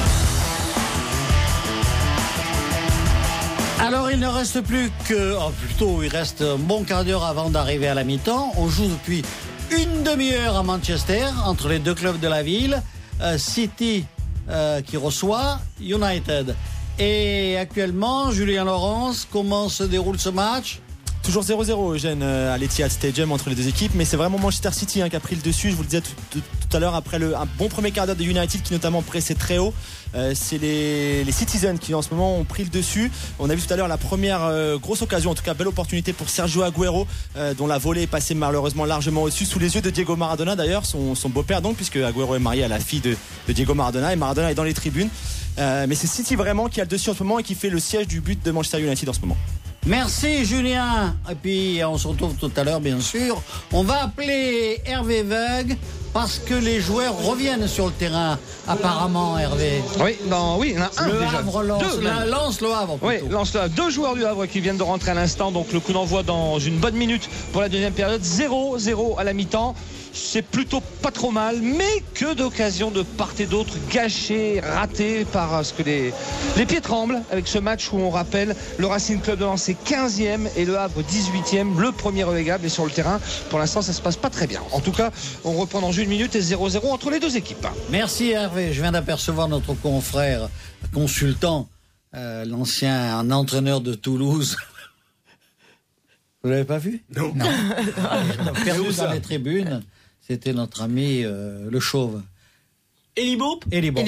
Alors il ne reste plus que, oh, plutôt il reste un bon quart d'heure avant d'arriver à la mi-temps. On joue depuis une demi-heure à Manchester entre les deux clubs de la ville, euh, City euh, qui reçoit United. Et actuellement, Julien Laurence, comment se déroule ce match ? Toujours zéro zéro, Eugène, euh, à l'Etihad Stadium entre les deux équipes, mais c'est vraiment Manchester City hein, qui a pris le dessus. Je vous le disais tout, tout- tout à l'heure, après le, un bon premier quart d'heure de United qui notamment pressait très haut. Euh, c'est les, les Citizens qui en ce moment ont pris le dessus. On a vu tout à l'heure la première euh, grosse occasion, en tout cas belle opportunité pour Sergio Agüero, euh, dont la volée est passée malheureusement largement au-dessus, sous les yeux de Diego Maradona d'ailleurs, son, son beau-père donc, puisque Agüero est marié à la fille de, de Diego Maradona, et Maradona est dans les tribunes. Euh, mais c'est City vraiment qui a le dessus en ce moment et qui fait le siège du but de Manchester United en ce moment. Merci Julien. Et puis on se retrouve tout à l'heure bien sûr. On va appeler Hervé Veug parce que les joueurs reviennent sur le terrain apparemment, Hervé. Oui, non, oui, il y en a un le déjà. Havre lance, Deux, la, même. lance le Havre. Oui, plutôt. lance le Havre. Deux joueurs du Havre qui viennent de rentrer à l'instant. Donc le coup d'envoi dans une bonne minute pour la deuxième période. zéro zéro à la mi-temps. C'est plutôt pas trop mal, mais que d'occasions de part et d'autre gâchées, ratées parce que les, les pieds tremblent avec ce match où on rappelle le Racing Club de Lens est quinzième et le Havre dix-huitième, le premier relégable est sur le terrain. Pour l'instant, ça se passe pas très bien. En tout cas, on reprend dans une minute et zéro zéro entre les deux équipes. Merci Hervé. Je viens d'apercevoir notre confrère consultant, euh, l'ancien entraîneur de Toulouse. Vous l'avez pas vu? Non. Non. Perdu dans les tribunes. C'était notre ami euh, le Chauve. Elibo Elibo.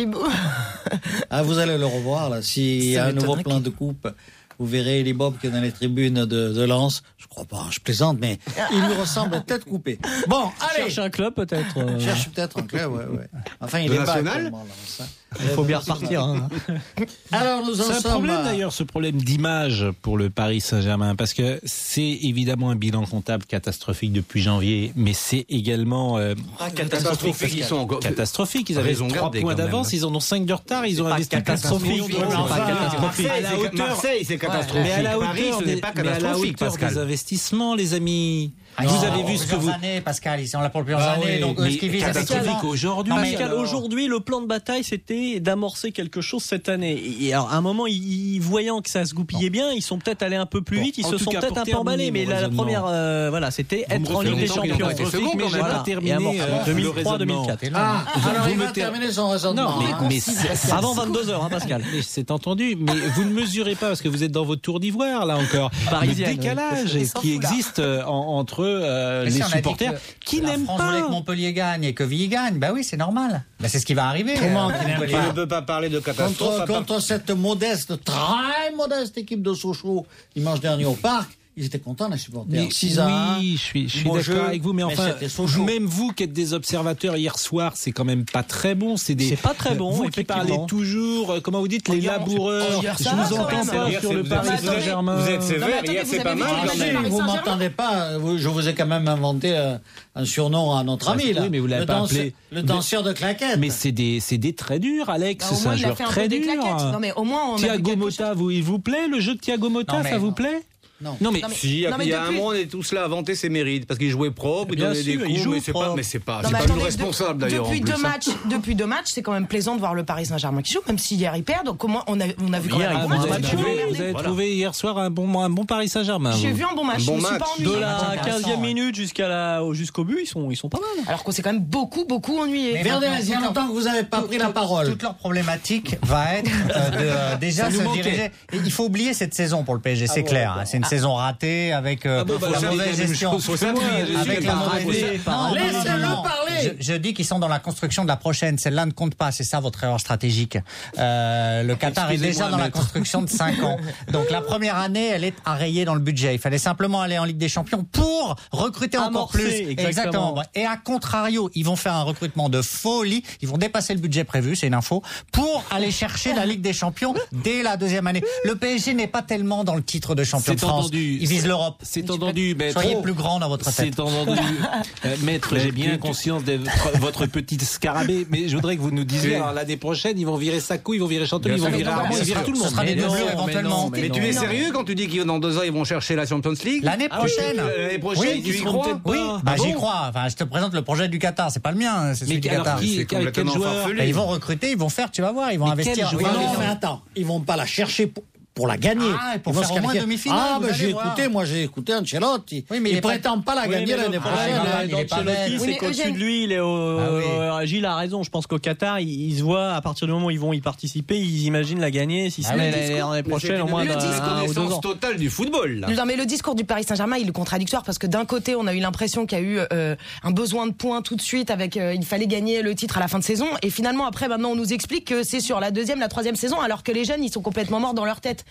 Ah, vous allez le revoir là. S'il y a un nouveau plein de coupe, vous verrez Elibob qui est dans les tribunes de, de Lens. Je crois pas, je plaisante, mais il lui ressemble tête coupée. Bon, allez. Cherche un club peut-être. euh... Cherche peut-être un club, ouais, ouais. Enfin, il Le est pas national actuellement, Lens, hein. Il faut bien repartir. Hein. Alors nous en C'est un sommes. problème à- d'ailleurs, ce problème d'image pour le Paris Saint-Germain, parce que c'est évidemment un bilan comptable catastrophique depuis janvier, mais c'est également euh, Catastrophique, parce qu'ils sont encore. catastrophique. Ils avaient Raison trois gardée, points quand même. d'avance, ils en ont cinq de retard, ils ont pas investi catastrophique, quatorze millions d'euros. c'est pas Enfin, catastrophique. à la Marseille, hauteur- Marseille, c'est catastrophique. Mais à la Paris, hauteur ce des, n'est pas mais à la catastrophique, hauteur Pascal. des investissements, les amis. Ah, Vous ils avez sont vu là ce que pour vous. plusieurs années, Pascal, ils sont là pour plusieurs Ah années, oui, donc eux, mais ce qu'ils visent catastrophique effectivement. aujourd'hui. Non, mais Pascal, alors- aujourd'hui, le plan de bataille, c'était d'amorcer quelque chose cette année. Et alors, à un moment, ils, ils- voyant que ça se goupillait bien, ils sont peut-être allés un peu plus Bon, vite, ils en se tout sont cas, peut-être pour un peu emballés. terminer Mais mon la, la raisonnement. première, euh, voilà, c'était Vous me être en Ligue des refaites longtemps qu'ils Champions. ont pas été seconds, Mais quand même. voilà, Pas terminé, et amorcer euh, deux mille le trois deux mille raisonnement. quatre. Ah, alors Vous il me va ter- terminer son raisonnement. Non, mais, hein. mais c'est- Avant vingt-deux heures, hein, Pascal. Mais c'est entendu, mais vous ne mesurez pas parce que vous êtes dans votre tour d'ivoire là encore. Parisienne, le décalage oui. qui existe euh, en- entre euh, Mais si, les on a dit supporters que qui la n'aiment France voulait pas. que Montpellier gagne et que Ville gagne. Bah oui, c'est normal. Bah c'est ce qui va arriver. Comment euh, qu'il n'aime Montpellier. pas On ne peut pas parler de catastrophe. Contre, à part- contre cette modeste, très modeste équipe de Sochaux, dimanche dernier au parc, ils étaient contents, les supporters. Mais six à un. oui, je suis, je suis Beau d'accord jeu, avec vous, mais mais enfin, c'était Sochaux. même vous qui êtes des observateurs hier soir, c'est quand même pas très bon. C'est des, C'est pas très bon, Vous qui effectivement. parlez toujours, euh, comment vous dites, les Hier, laboureurs. hier, Je ça va vous quand entends même. pas Hier, sur c'est- le vous Paris êtes- Saint-Germain. Vous êtes Non, mais sévère, attendez, hier vous c'est pas avez vu mal le quand match même. de Paris Vous Saint-Germain m'entendez pas, vous- je vous ai quand même inventé euh, un surnom à notre Ah, ami, c'est- là. oui, mais vous l'avez le pas danse- appelé. Le danseur de claquettes. Mais c'est des, c'est des très durs, Alex. Bah, au c'est moins, un il a joueur fait un très peu des dur. claquettes. Non, mais au moins, on a vu Thiago quelque Motta, vous, il vous plaît le jeu de Thiago Motta, Non, mais ça vous non. plaît Non. Non mais, Non, mais- Si, il y a, Non, mais il y a un depuis- moment, on est tous là à vanter ses mérites parce qu'il jouait propre, il Bien donnait des sûr, il coups, joue mais c'est pas, propre. mais c'est pas, Non, c'est mais pas attendez, le responsable de- d'ailleurs. en Depuis plus, deux hein. matchs, depuis deux matchs, c'est quand même plaisant de voir le Paris Saint-Germain qui joue, même si hier ils perdent. Donc comment on a, on a vu quand Hier, même ils un vont bon vous match. avez match, J'ai trouvé, regardé. vous avez Voilà. trouvé hier soir un bon, un bon Paris Saint-Germain. J'ai vous. vu un bon match. Un bon je me suis pas match. ennuyé. De la intéressant, quinzième ouais. minute jusqu'à la, au- jusqu'au but, ils sont, ils sont pas mal. Alors qu'on s'est quand même beaucoup, beaucoup ennuyé. Mais Verdez, maintenant, il y a toute longtemps que vous n'avez pas Tout- pris la tout- parole. Toute leur problématique va être euh, de euh, déjà Ça nous se manquait. diriger. Et il faut oublier cette saison pour le P S G, c'est bon, clair. d'accord. hein. C'est une saison ratée avec euh, Ah bon, bah, la ça, mauvaise c'est la même gestion. chose. Faut s'appuyer dessus, Avec elle la part mauvaise rater. gestion. Non, Non, laissez-le non, non. parler. Je, je dis qu'ils sont dans la construction de la prochaine. Celle-là ne compte pas. C'est ça votre erreur stratégique. Euh, le Qatar est déjà Excusez-moi, dans la maître. construction de cinq ans. Donc la première année, elle est arrayée dans le budget. Il fallait simplement aller en Ligue des Champions pour recruter encore Amorcer, plus. exactement. Et à contrario, ils vont faire un recrutement de folie. Ils vont dépasser le budget prévu, c'est une info, pour aller chercher la Ligue des Champions dès la deuxième année. Le P S G n'est pas tellement dans le titre de champion de C'est France. entendu. Ils visent l'Europe. C'est entendu, maître. Soyez plus grand dans votre tête. C'est entendu. Euh, maître, j'ai bien conscience de votre, votre petite scarabée, mais je voudrais que vous nous disiez, Oui. alors l'année prochaine, ils vont virer Sacco, ils vont virer Chantôme, Bien ils vont sûr. virer Mais non, Armand, mais ils virent tout le ce monde. sera des Mais deux non, bleus mais éventuellement. non, Mais tu es non. sérieux quand tu dis que dans deux ans ils vont chercher la Champions League L'année Ah, prochaine. euh, L'année prochaine, Oui, tu ils y seront crois peut-être Oui, pas. bah Ah j'y bon crois. Enfin, je te présente le projet du Qatar. C'est pas le mien, c'est celui Mais du alors Qatar. qui, C'est avec quel complètement joueur farfelu. Et ils vont recruter, ils vont faire, tu vas voir, ils vont Mais investir. quel Oui, joueur non, ils mais ont- attends, ils vont pas la chercher pour, pour la gagner. Ah, et pour Ils vont faire se au moins qualifier. demi-finale, Ah, vous ben allez j'ai voir. écouté, moi j'ai écouté Ancelotti. Oui, mais il il est pas- prétend pas la Oui, gagner mais l'année le prochaine. problème, hein. euh, il est pas d'Ancelotti, bête. Oui, c'est mais qu'au-dessus Eugène- de lui, il est au, Ah oui. euh, Gilles a raison. Je pense qu'au Qatar, ils, ils se voient, à partir du moment où ils vont y participer, ils imaginent la gagner, si ce Ah n'est oui, l'année l'année prochaine, au moins le d'un discours- un ou deux ans. connaissance totale du football là. Non mais le discours du Paris Saint-Germain il est contradictoire parce que d'un côté on a eu l'impression qu'il y a eu euh, un besoin de points tout de suite avec euh, il fallait gagner le titre à la fin de saison et finalement après maintenant on nous explique que c'est sur la deuxième la troisième saison alors que les jeunes ils sont complètement morts dans leur tête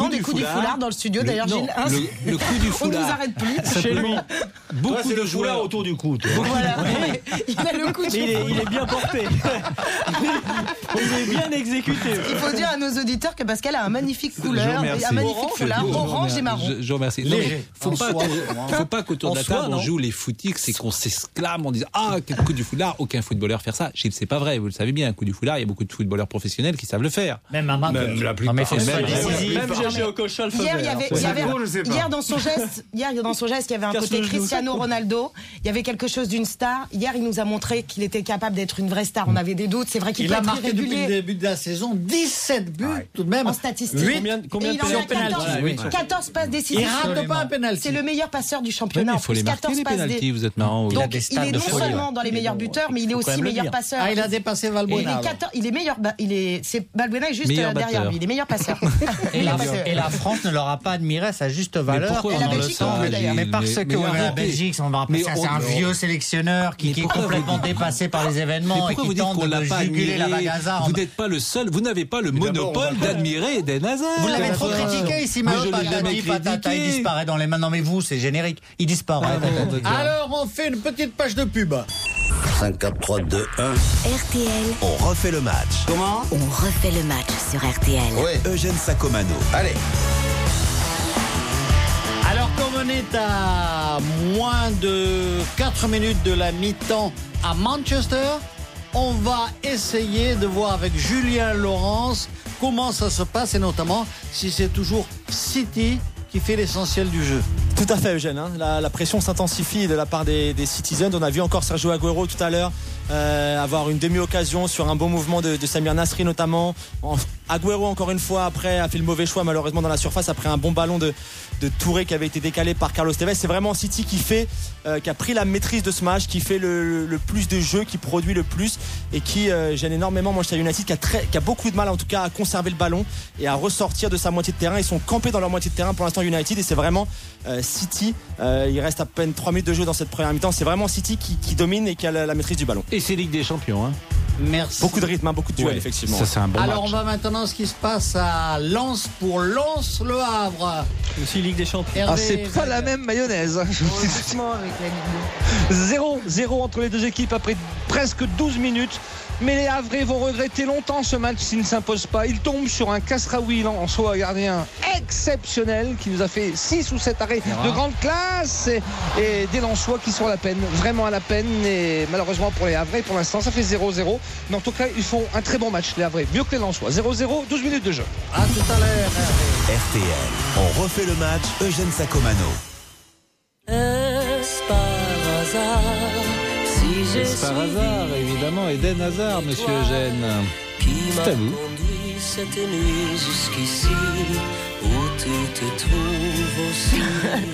souvent des coups du foulard dans le studio. D'ailleurs, non, Gilles, hein, le, le coup du on foulard. ne nous arrête plus. Chez lui. Beaucoup Toi, c'est de le foulard joueurs autour du cou. Toi. Voilà. Il a le coup du il, est, il est bien porté. Il est bien exécuté. Il faut dire à nos auditeurs que Pascal a un magnifique couleur, remercie. un magnifique Orange, foulard je vous orange et Léger marron. Je, je vous remercie. Non, Léger. mais faut En pas, soi. qu'on- faut pas qu'autour En de la soi, table on non. joue les footix et qu'on s'exclame, on dit ah quel coup du foulard. Aucun footballeur faire ça. C'est pas vrai. Vous le savez bien. Un coup du foulard, il y a beaucoup de footballeurs professionnels qui savent le faire. Même un match. Même la Non, mais plupart. faut Même- soit décisif. Même G G Okocha le faisait. Hier, il y avait, il y avait- Gros, je sais pas. hier dans son geste, hier dans son geste, il y avait un Casse côté le genou. Cristiano Ronaldo. Il y avait quelque chose d'une star. Hier, il nous a montré qu'il était capable d'être une vraie star. On avait des doutes. C'est vrai qu'il Il peut a être marqué depuis le irrégulier début de la saison dix-sept buts tout de même. en statistique. huit. Combien, combien Et de il en a sur penalty, quatorze, oui. quatorze passes décisives. Il rate pas un penalty. C'est le meilleur passeur du Ouais, championnat. mais En il faut plus, les marquer quatorze les passes dé- pénaltys. Vous êtes marrant. oui. Il a Donc, des il stats est de non folie, seulement ouais. dans les meilleurs buteurs, mais il est faut quand aussi même le meilleur dire. passeur. Ah, il a dépassé Et il Valbuena. est alors. quatorze il est meilleur. bah, il est, c'est Balbuena est juste Meilleur euh, derrière batteur. lui. Il est meilleur passeur. Et la, Meilleur et la France ne l'aura pas admiré à sa juste valeur pourquoi pendant la le Belgique temps. non plus, d'ailleurs. Mais parce Mais- que mais ouais, la arrêtez. Belgique, on va rappeler Mais ça, on- c'est un on- vieux sélectionneur qui, Mais qui est pourquoi complètement vous- dépassé par les Mais événements et pourquoi qui vous dites tente qu'on l'a de pas juguler la admiré? Bagaza. Vous n'êtes pas le seul. Vous n'avez pas le d'abord, on monopole va- d'admirer Eden Hazard. Vous l'avez trop D'accord. critiqué ici, Mais mais je l'ai jamais patata, il critiqué. disparaît dans les mains. Non mais vous, c'est générique. Il disparaît. Ah, bon, d'accord. Alors, on fait une petite page de pub. cinq, quatre, trois, deux, un. R T L, On refait le match. Comment? on refait le match sur R T L. Ouais. Eugène Sacomano. Allez. Alors, comme on est à moins de quatre minutes de la mi-temps à Manchester, on va essayer de voir avec Julien Laurence comment ça se passe et notamment si c'est toujours City qui fait l'essentiel du jeu. Tout à fait, Eugène. hein. La, la pression s'intensifie de la part des, des Citizens. On a vu encore Sergio Agüero tout à l'heure euh, avoir une demi-occasion sur un bon mouvement de, de Samir Nasri notamment. En, Agüero, encore une fois, après, a fait le mauvais choix malheureusement dans la surface après un bon ballon de, de Touré qui avait été décalé par Carlos Tevez. C'est vraiment City qui fait, euh, qui a pris la maîtrise de ce match, qui fait le, le plus de jeux, qui produit le plus et qui euh, gêne énormément Manchester United, qui a, très, qui a beaucoup de mal en tout cas à conserver le ballon et à ressortir de sa moitié de terrain. Ils sont campés dans leur moitié de terrain pour l'instant United et c'est vraiment euh, City. Euh, il reste à peine trois minutes de jeu dans cette première mi-temps. C'est vraiment City qui, qui domine et qui a la, la maîtrise du ballon. Et c'est Ligue des Champions. Hein. Merci. Beaucoup de rythme, hein, beaucoup de duels Ouais, effectivement. Ça c'est un bon Alors, on match. va maintenant ce qui se passe à Lens pour Lens-Le Havre. Aussi Ligue des Champions. Hervé, Ah, c'est pas Zed. la même mayonnaise. Doucement avec la Ligue deux. zéro zéro entre les deux équipes après presque douze minutes. Mais les Havrais vont regretter longtemps ce match s'ils ne s'imposent pas. Ils tombent sur un Kasraoui en soi gardien exceptionnel qui nous a fait six ou sept arrêts de grande classe et, et des Lensois qui sont à la peine, vraiment à la peine. Et malheureusement pour les Havrais, pour l'instant, ça fait zéro zéro. Mais en tout cas, ils font un très bon match, les Havrais. Mieux que les Lensois. zéro zéro, douze minutes de jeu. À tout à l'heure, Hervé. R T L. On refait le match. Eugène Sacomano. Est-ce par hasard si je C'est par suis hasard, évidemment. Eden Hazard, monsieur Eugène. qui C'est m'a à vous. conduit cette nuit jusqu'ici où tu te trouves aussi.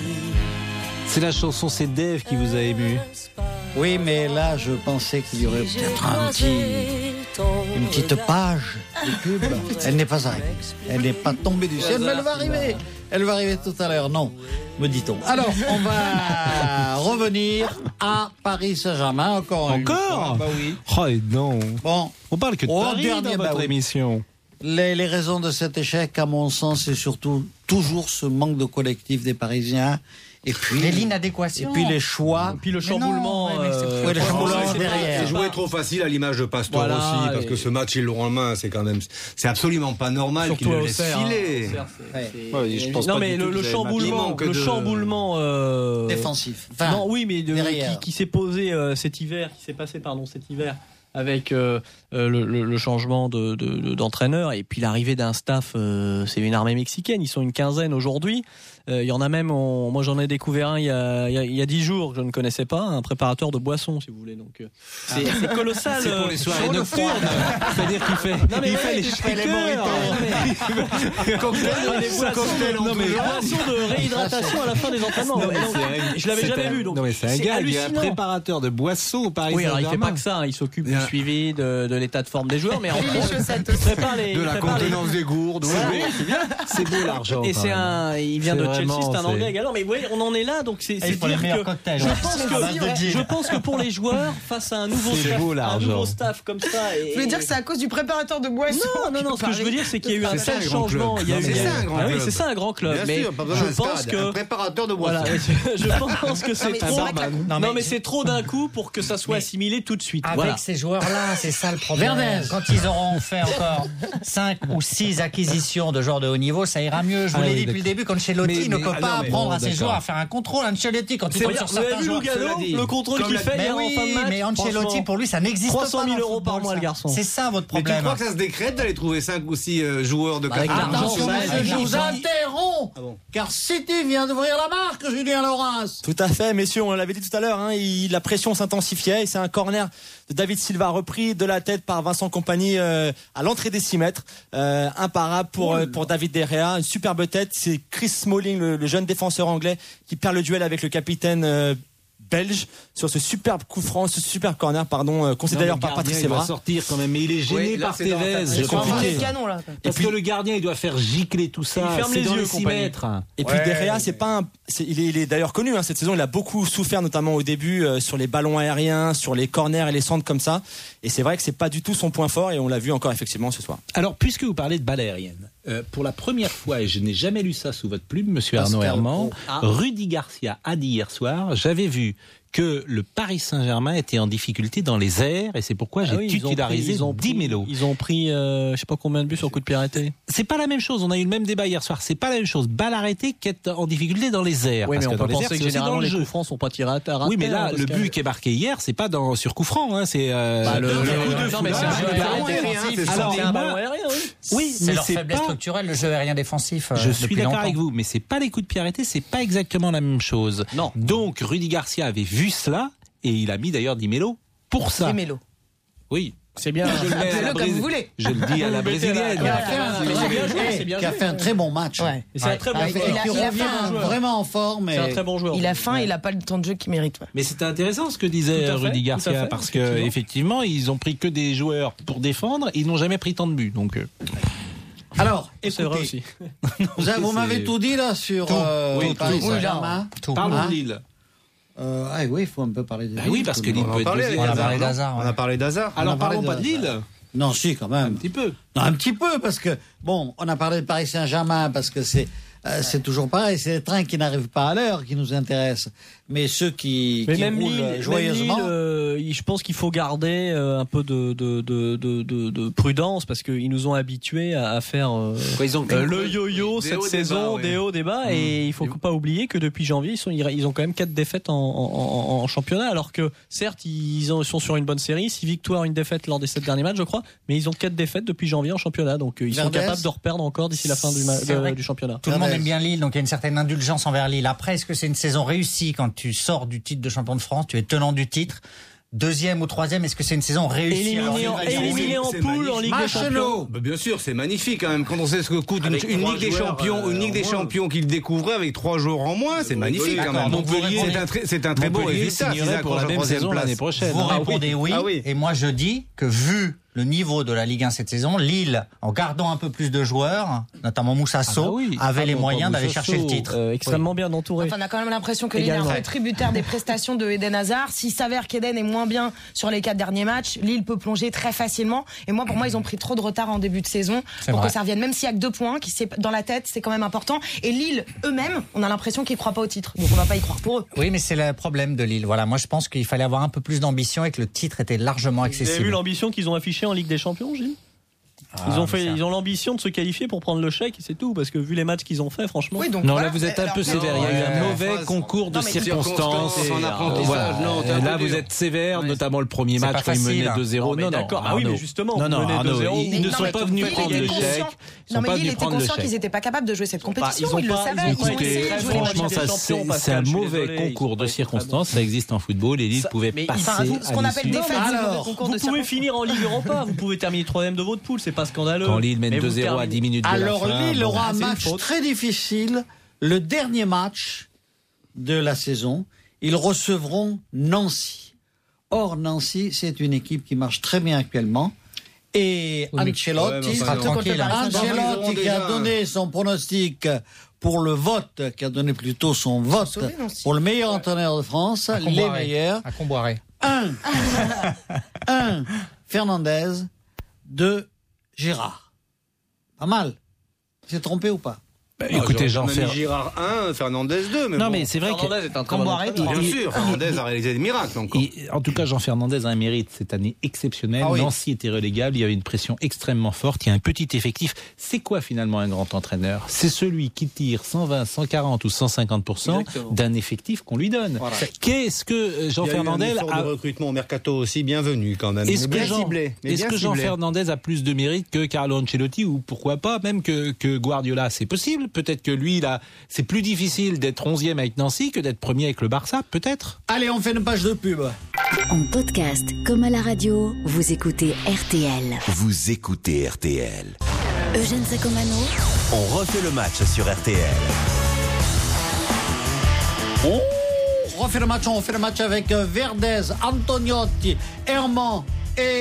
C'est la chanson, c'est Dave qui vous a ému. Oui, mais là, je pensais qu'il y aurait peut-être un petit, une petite page de pub. Elle n'est pas arrivée. Elle n'est pas tombée du ciel, mais elle va arriver. Elle va arriver tout à l'heure. Non, me dit-on. Alors, on va revenir à Paris Saint-Germain. Encore une Encore fois. Bah oui. Oh, et non. Bon, On parle que de Au Paris dernier, dans bah votre oui. émission. les, les raisons de cet échec, à mon sens, c'est surtout toujours ce manque de collectif des Parisiens. Et puis, Les l'inadéquation. Et puis les choix. Et puis le Mais non, chamboulement. ouais, mais c'est- euh, Ouais, le chamboulement c'est- derrière. C'est joué trop facile à l'image de Pastore Voilà, aussi, parce et- que ce match, ils l'auront en main, c'est quand même, c'est absolument pas normal qu'il Surtout le à laisse Auxerre, hein. filer. Auxerre, c'est- Ouais. c'est- Ouais, je pense non pas mais du le, tout le que vous avez chamboulement, marqué. Il manque le de- chamboulement euh, Défensif. Enfin, non, oui, mais de- derrière. qui, qui s'est posé euh, cet hiver, qui s'est passé pardon cet hiver avec euh, euh, le, le- le changement de, de- de- d'entraîneur et puis l'arrivée d'un staff, euh, c'est une armée mexicaine. Ils sont une quinzaine aujourd'hui. Euh, Il y en a même, on- moi j'en ai découvert un il y a il y a- il y a dix jours que je ne connaissais pas, un préparateur de boissons si vous voulez. Donc euh, c'est, c'est colossal. C'est pour euh, les soirées sur le nocturnes. froid. C'est-à-dire qu'il fait, Non, mais il ouais, fait les tu fais les shakers. Cocktail, les boissons, Non, mais- les boissons de réhydratation à la fin des entraînements. Non, mais Et donc, c'est- je l'avais c'est jamais un- vu. Donc non mais c'est un gars, il y a un hallucinant. préparateur de boissons au Paris Oui, alors il fait Saint-Germain. pas que ça, hein, il s'occupe Il y a- du suivi de, de l'état de forme des joueurs, mais en Et les chaussettes il aussi. prépare les. De il la prépare les- contenance des gourdes. oui, Voilà. oui. C'est beau l'argent. Et c'est un, il vient C'est de Chelsea, vraiment, c'est un c'est- Anglais également. Mais oui, on en est là, donc c'est, Et c'est ils font les dire meilleurs que cocktails. je Ouais. pense À base de que, gin. je pense que pour les joueurs, face à un nouveau C'est staff, beau, un l'argent. nouveau staff comme ça, et, Vous voulez dire que c'est à cause du préparateur de boissons? non, non, non. Ce que je veux dire, c'est qu'il y a eu un C'est ça, tel un grand changement. club. Il y a eu, C'est il y a ça, eu- un grand ah oui, club. c'est ça un grand club. Bien mais sûr, pas besoin je d'un pense stade, que un préparateur de boissons. voilà, je pense que c'est mais trop. c'est vrai que la- Non, Non, mais mais c'est trop d'un coup pour que ça soit Mais- assimilé tout de suite. Avec Voilà. ces joueurs-là, c'est ça le problème. Verdez. Quand ils auront fait encore cinq ou six acquisitions de joueurs de haut niveau, ça ira mieux. Je vous Ah l'ai oui, dit depuis le début, quand Ancelotti Mais- Ancelotti ne mais- peut ah pas non, mais- apprendre bon, à ses d'accord. joueurs à faire un contrôle. Ancelotti, quand il C'est tombe vrai, sur vous avez certains vu joueurs... Lugano, cela dit. le contrôle Comme qu'il la- fait mais hier en oui, fin de match, mais Ancelotti, franchement, pour lui, ça n'existe pas. trois cent mille dans le euros par football, mois, ça. le garçon. C'est ça votre Mais tu problème. crois que ça se décrète d'aller trouver cinq ou six euh, joueurs de Avec quatre l'argent, Attention, ça, monsieur, avec je vous l'argent. interromps, Ah bon. car City vient d'ouvrir la marque, Julien Laurens. Tout à fait, messieurs, on l'avait dit tout à l'heure, hein, il- la pression s'intensifiait et c'est un corner de David Silva repris de la tête par Vincent Kompany euh, à l'entrée des six mètres. Euh, imparable pour, euh, pour David De Gea, une superbe tête. C'est Chris Smalling, le, le jeune défenseur anglais, qui perd le duel avec le capitaine euh, belge sur ce superbe coup franc, ce superbe corner, pardon, euh, concédé d'ailleurs par Patrice Il va Evra. sortir quand même, mais il est gêné Oui, là, par c'est dans la Tevez. tête. je C'est pense. compliqué. Le canon là. Parce puis- que le gardien, il doit faire gicler tout ça. Il ferme c'est les dans yeux, les six Kompany. mètres. Et puis De Gea, c'est pas un- c'est- il, est, il est d'ailleurs connu hein, cette saison, il a beaucoup souffert notamment au début euh, sur les ballons aériens, sur les corners et les centres comme ça. Et c'est vrai que c'est pas du tout son point fort et on l'a vu encore effectivement ce soir. Alors, puisque vous parlez de balle aérienne, euh, pour la première fois, et je n'ai jamais lu ça sous votre plume, monsieur Arnaud Pascal Herman, Pro. Ah. Rudy Garcia a dit hier soir, j'avais vu que le Paris Saint-Germain était en difficulté dans les airs, et c'est pourquoi j'ai Ah oui, ils ont titularisé pris- ils ont Di pris- Mello. Ils ont pris, euh, je sais pas combien de buts sur coup de pied arrêté. C'est pas la même chose, on a eu le même débat hier soir, c'est pas la même chose, balle arrêtée qu'être en difficulté dans les airs. Oui, parce mais que on dans peut les airs, penser c'est que aussi dans généralement le les jeu. coups francs sont pas tirés à terre. Oui, mais là, le but qui est marqué hier, c'est pas dans, sur coup franc, hein, c'est... Euh, Bah, le- le le- coup de non, mais c'est un foulard. jeu de Alors, arrêté oui, défensif, alors, c'est un moi- ballon aérien, oui. Oui, C'est mais leur c'est faiblesse pas... structurelle, le jeu aérien défensif. euh, Je suis depuis d'accord longtemps. avec vous, mais c'est pas les coups de pied arrêtés, c'est pas exactement la même chose. Non. Donc Rudy Garcia avait vu cela et il a mis d'ailleurs Di Mello pour ça. Di Mello. Oui. C'est bien. Je le mets à la Appelez-le comme Brésil- vous voulez. Je le dis à la Vous mettez brésilienne. la- Qui a fait un, Mais c'est bien joué, eh, c'est bien qui a joué. fait un très bon match. Ouais. Et c'est un très bon Avec- joueur. et qui il a revient fait un vraiment vraiment en forme. C'est un et- très bon joueur. Il a faim, il a pas le temps de jeu qu'il mérite. ouais. Mais c'était intéressant ce que disait Tout à fait, Rudy tout à Garcia fait, parce que effectivement. effectivement ils ont pris que des joueurs pour défendre, ils n'ont jamais pris tant de buts. Donc euh, Alors, C'est vrai écoutez, aussi. vous, avez- vous C'est- m'avez tout dit là sur Tout. euh, Oui, Paris tout. Saint-Germain. Tout. parlons Hein de Lille. Euh, ah oui, il faut un peu parler de Bah Lille, oui, parce tout que le Lille monde. peut être parlé deuxième. On a avec parlé Hazard, d'Hazard, On ouais. a parlé d'Hazard. On a Alors parlé parlons pas de de- Lille. Non, si, quand Un même. petit peu. Non, un petit peu, parce que, bon, on a parlé de Paris Saint-Germain, parce que c'est euh, c'est toujours pareil, c'est les trains qui n'arrivent pas à l'heure qui nous intéressent. Mais ceux qui, Mais qui même roulent Lille, euh, même joyeusement... Lille, euh, il- je pense qu'il faut garder euh, un peu de, de, de, de, de, de prudence parce qu'ils nous ont habitués à, à faire euh, Quoi, ils ont euh, le yo-yo Des cette hauts, des saison, bas, ouais. des hauts, des bas, et il faut pas oublier que depuis janvier, ils, sont, ils ont quand même quatre défaites en, en, en, en championnat, alors que certes, ils ont- sont sur une bonne série, six victoires, une défaite lors des sept derniers matchs, je crois, mais ils ont quatre défaites depuis janvier en championnat, donc euh, ils sont Verdès. capables de reperdre encore d'ici la fin du, ma- C'est de- vrai. du championnat. Tout le monde Verdez. aime bien Lille, donc il y a une certaine indulgence envers Lille. Après, est-ce que c'est une saison réussie quand tu sors du titre de champion de France, tu es tenant du titre, deuxième ou troisième, est-ce que c'est une saison réussie? Alors, Éliminé en, Lille va dire oui. éliminé en c'est poule en Ligue des Machenot. Champions. Bah, bien sûr, c'est magnifique quand même. Quand on sait ce que coûte une, Avec une trois Ligue des joueurs, Champions, euh, une Ligue des en moins. Champions qu'il découvrait avec trois joueurs en moins, c'est magnifique quand D'accord, même. donc vous Montpellier, répondez- c'est un très, c'est un très beau Montpellier résultat. signerait s'ils pour la accrochent même troisième saison place. l'année prochaine. Vous Ah oui. répondez oui. Ah oui. Et moi, je dis que vu le niveau de la Ligue un cette saison, Lille, en gardant un peu plus de joueurs, notamment Moussa Sow, Ah bah oui. avait Ah les bon, moyens pas d'aller Moussa chercher le Sow, titre. Euh, extrêmement bien entouré. Enfin, on a quand même l'impression que Lille est un Également. peu tributaire des prestations de Eden Hazard. S'il s'avère qu'Eden est moins bien sur les quatre derniers matchs, Lille peut plonger très facilement. Et moi, pour moi, ils ont pris trop de retard en début de saison C'est pour vrai. que ça revienne. Même s'il y a que deux points, qui c'est dans la tête, c'est quand même important. Et Lille, eux-mêmes, on a l'impression qu'ils croient pas au titre. Donc on va pas y croire pour eux. Oui, mais c'est le problème de Lille. Voilà, moi je pense qu'il fallait avoir un peu plus d'ambition et que le titre était largement Vous avez vu accessible. l'ambition qu'ils ont affichée en Ligue des Champions, Gilles? Ah, Ils ont mais fait, ça- ils ont l'ambition de se qualifier pour prendre le chèque, et c'est tout, parce que vu les matchs qu'ils ont fait, franchement. Oui, donc Non, voilà. là vous êtes un Alors, peu mais- sévère. Il y a eu un Ouais, mauvais phrase. concours de Non, mais circonstances. circonstances, en Et, apprentissage, voilà. non, t'es un Là peu vous dur. êtes sévère, Ouais. notamment le premier C'est match pas quand ils menaient facile. deux zéro. Non, mais Non, non, d'accord. Ah oui, Arnaud. mais justement, non, non, vous menez Arnaud, deux zéro, ils Mais ne non, sont mais pas Lille venus était prendre le conscient- chèque. Ils Non, sont mais pas Lille venus était prendre le conscient chèque. qu'ils étaient pas capables de jouer cette Bah, compétition. ils ont ils pas- le savaient. ils ont Ils pas ont été- essayé de jouer les matchs Franchement, de ça, Ligue des c'est Champions, c'est Pascal, un je suis mauvais désolé, ils concours sont de pas très circonstances. Ça existe en football et Lille Ça- pouvait mais passer enfin, Ce qu'on à appelle l'issue. défaite, c'est le Alors, concours Vous de pouvez circonstances. finir en Ligue Europa, vous pouvez terminer troisième de votre poule, c'est pas scandaleux. Quand Lille mène Mais vous deux zéro à terminez- dix minutes de la Alors fin. Lille bon. aura un c'est une match faute. très difficile, le dernier match de la saison. Ils recevront Nancy. Or, Nancy, c'est une équipe qui marche très bien actuellement. Et Oui, mais- Ancelotti, Ouais, mais enfin, Surtout contre le Paris Saint-Germain. Ancelotti qui a donné son pronostic pour le vote, qui a donné plutôt son vote sauvé, Nancy. pour le meilleur entraîneur de France, À les Comboiré. meilleurs. À Comboiré. Un, un Fernandez, deux Gérard. Pas mal. C'est trompé ou pas? Bah, écoutez, j'en fais. fais. Girard un, Fernandez deux. Mais non, bon. mais c'est vrai que. Fernandez est un très bon entraîneur. Bien sûr, Fernandez a réalisé des miracles encore. Et, en tout cas, Jean Fernandez a un mérite cette année exceptionnel. Ah oui. Nancy était relégable, il y avait une pression extrêmement forte, il y a un petit effectif. C'est quoi finalement un grand entraîneur? C'est celui qui tire cent vingt, cent quarante ou cent cinquante pour cent Exactement. d'un effectif qu'on lui donne. Voilà. Qu'est-ce que Jean Il y a Fernandez eu un effort a... de recrutement au mercato aussi bienvenu quand même. Est-ce Mais que, bien Jean, ciblé, mais est-ce bien que Jean ciblé. Fernandez a plus de mérite que Carlo Ancelotti ou pourquoi pas même que, que Guardiola? C'est possible. Peut-être que lui, là, c'est plus difficile d'être onzième avec Nancy que d'être premier avec le Barça, peut-être. Allez, on fait une page de pub. En podcast comme à la radio, vous écoutez R T L. Vous écoutez R T L. Eugène Sacomano, On refait le match sur R T L. On refait le match, on refait le match avec euh, Verdez, Antoniotti, Herman et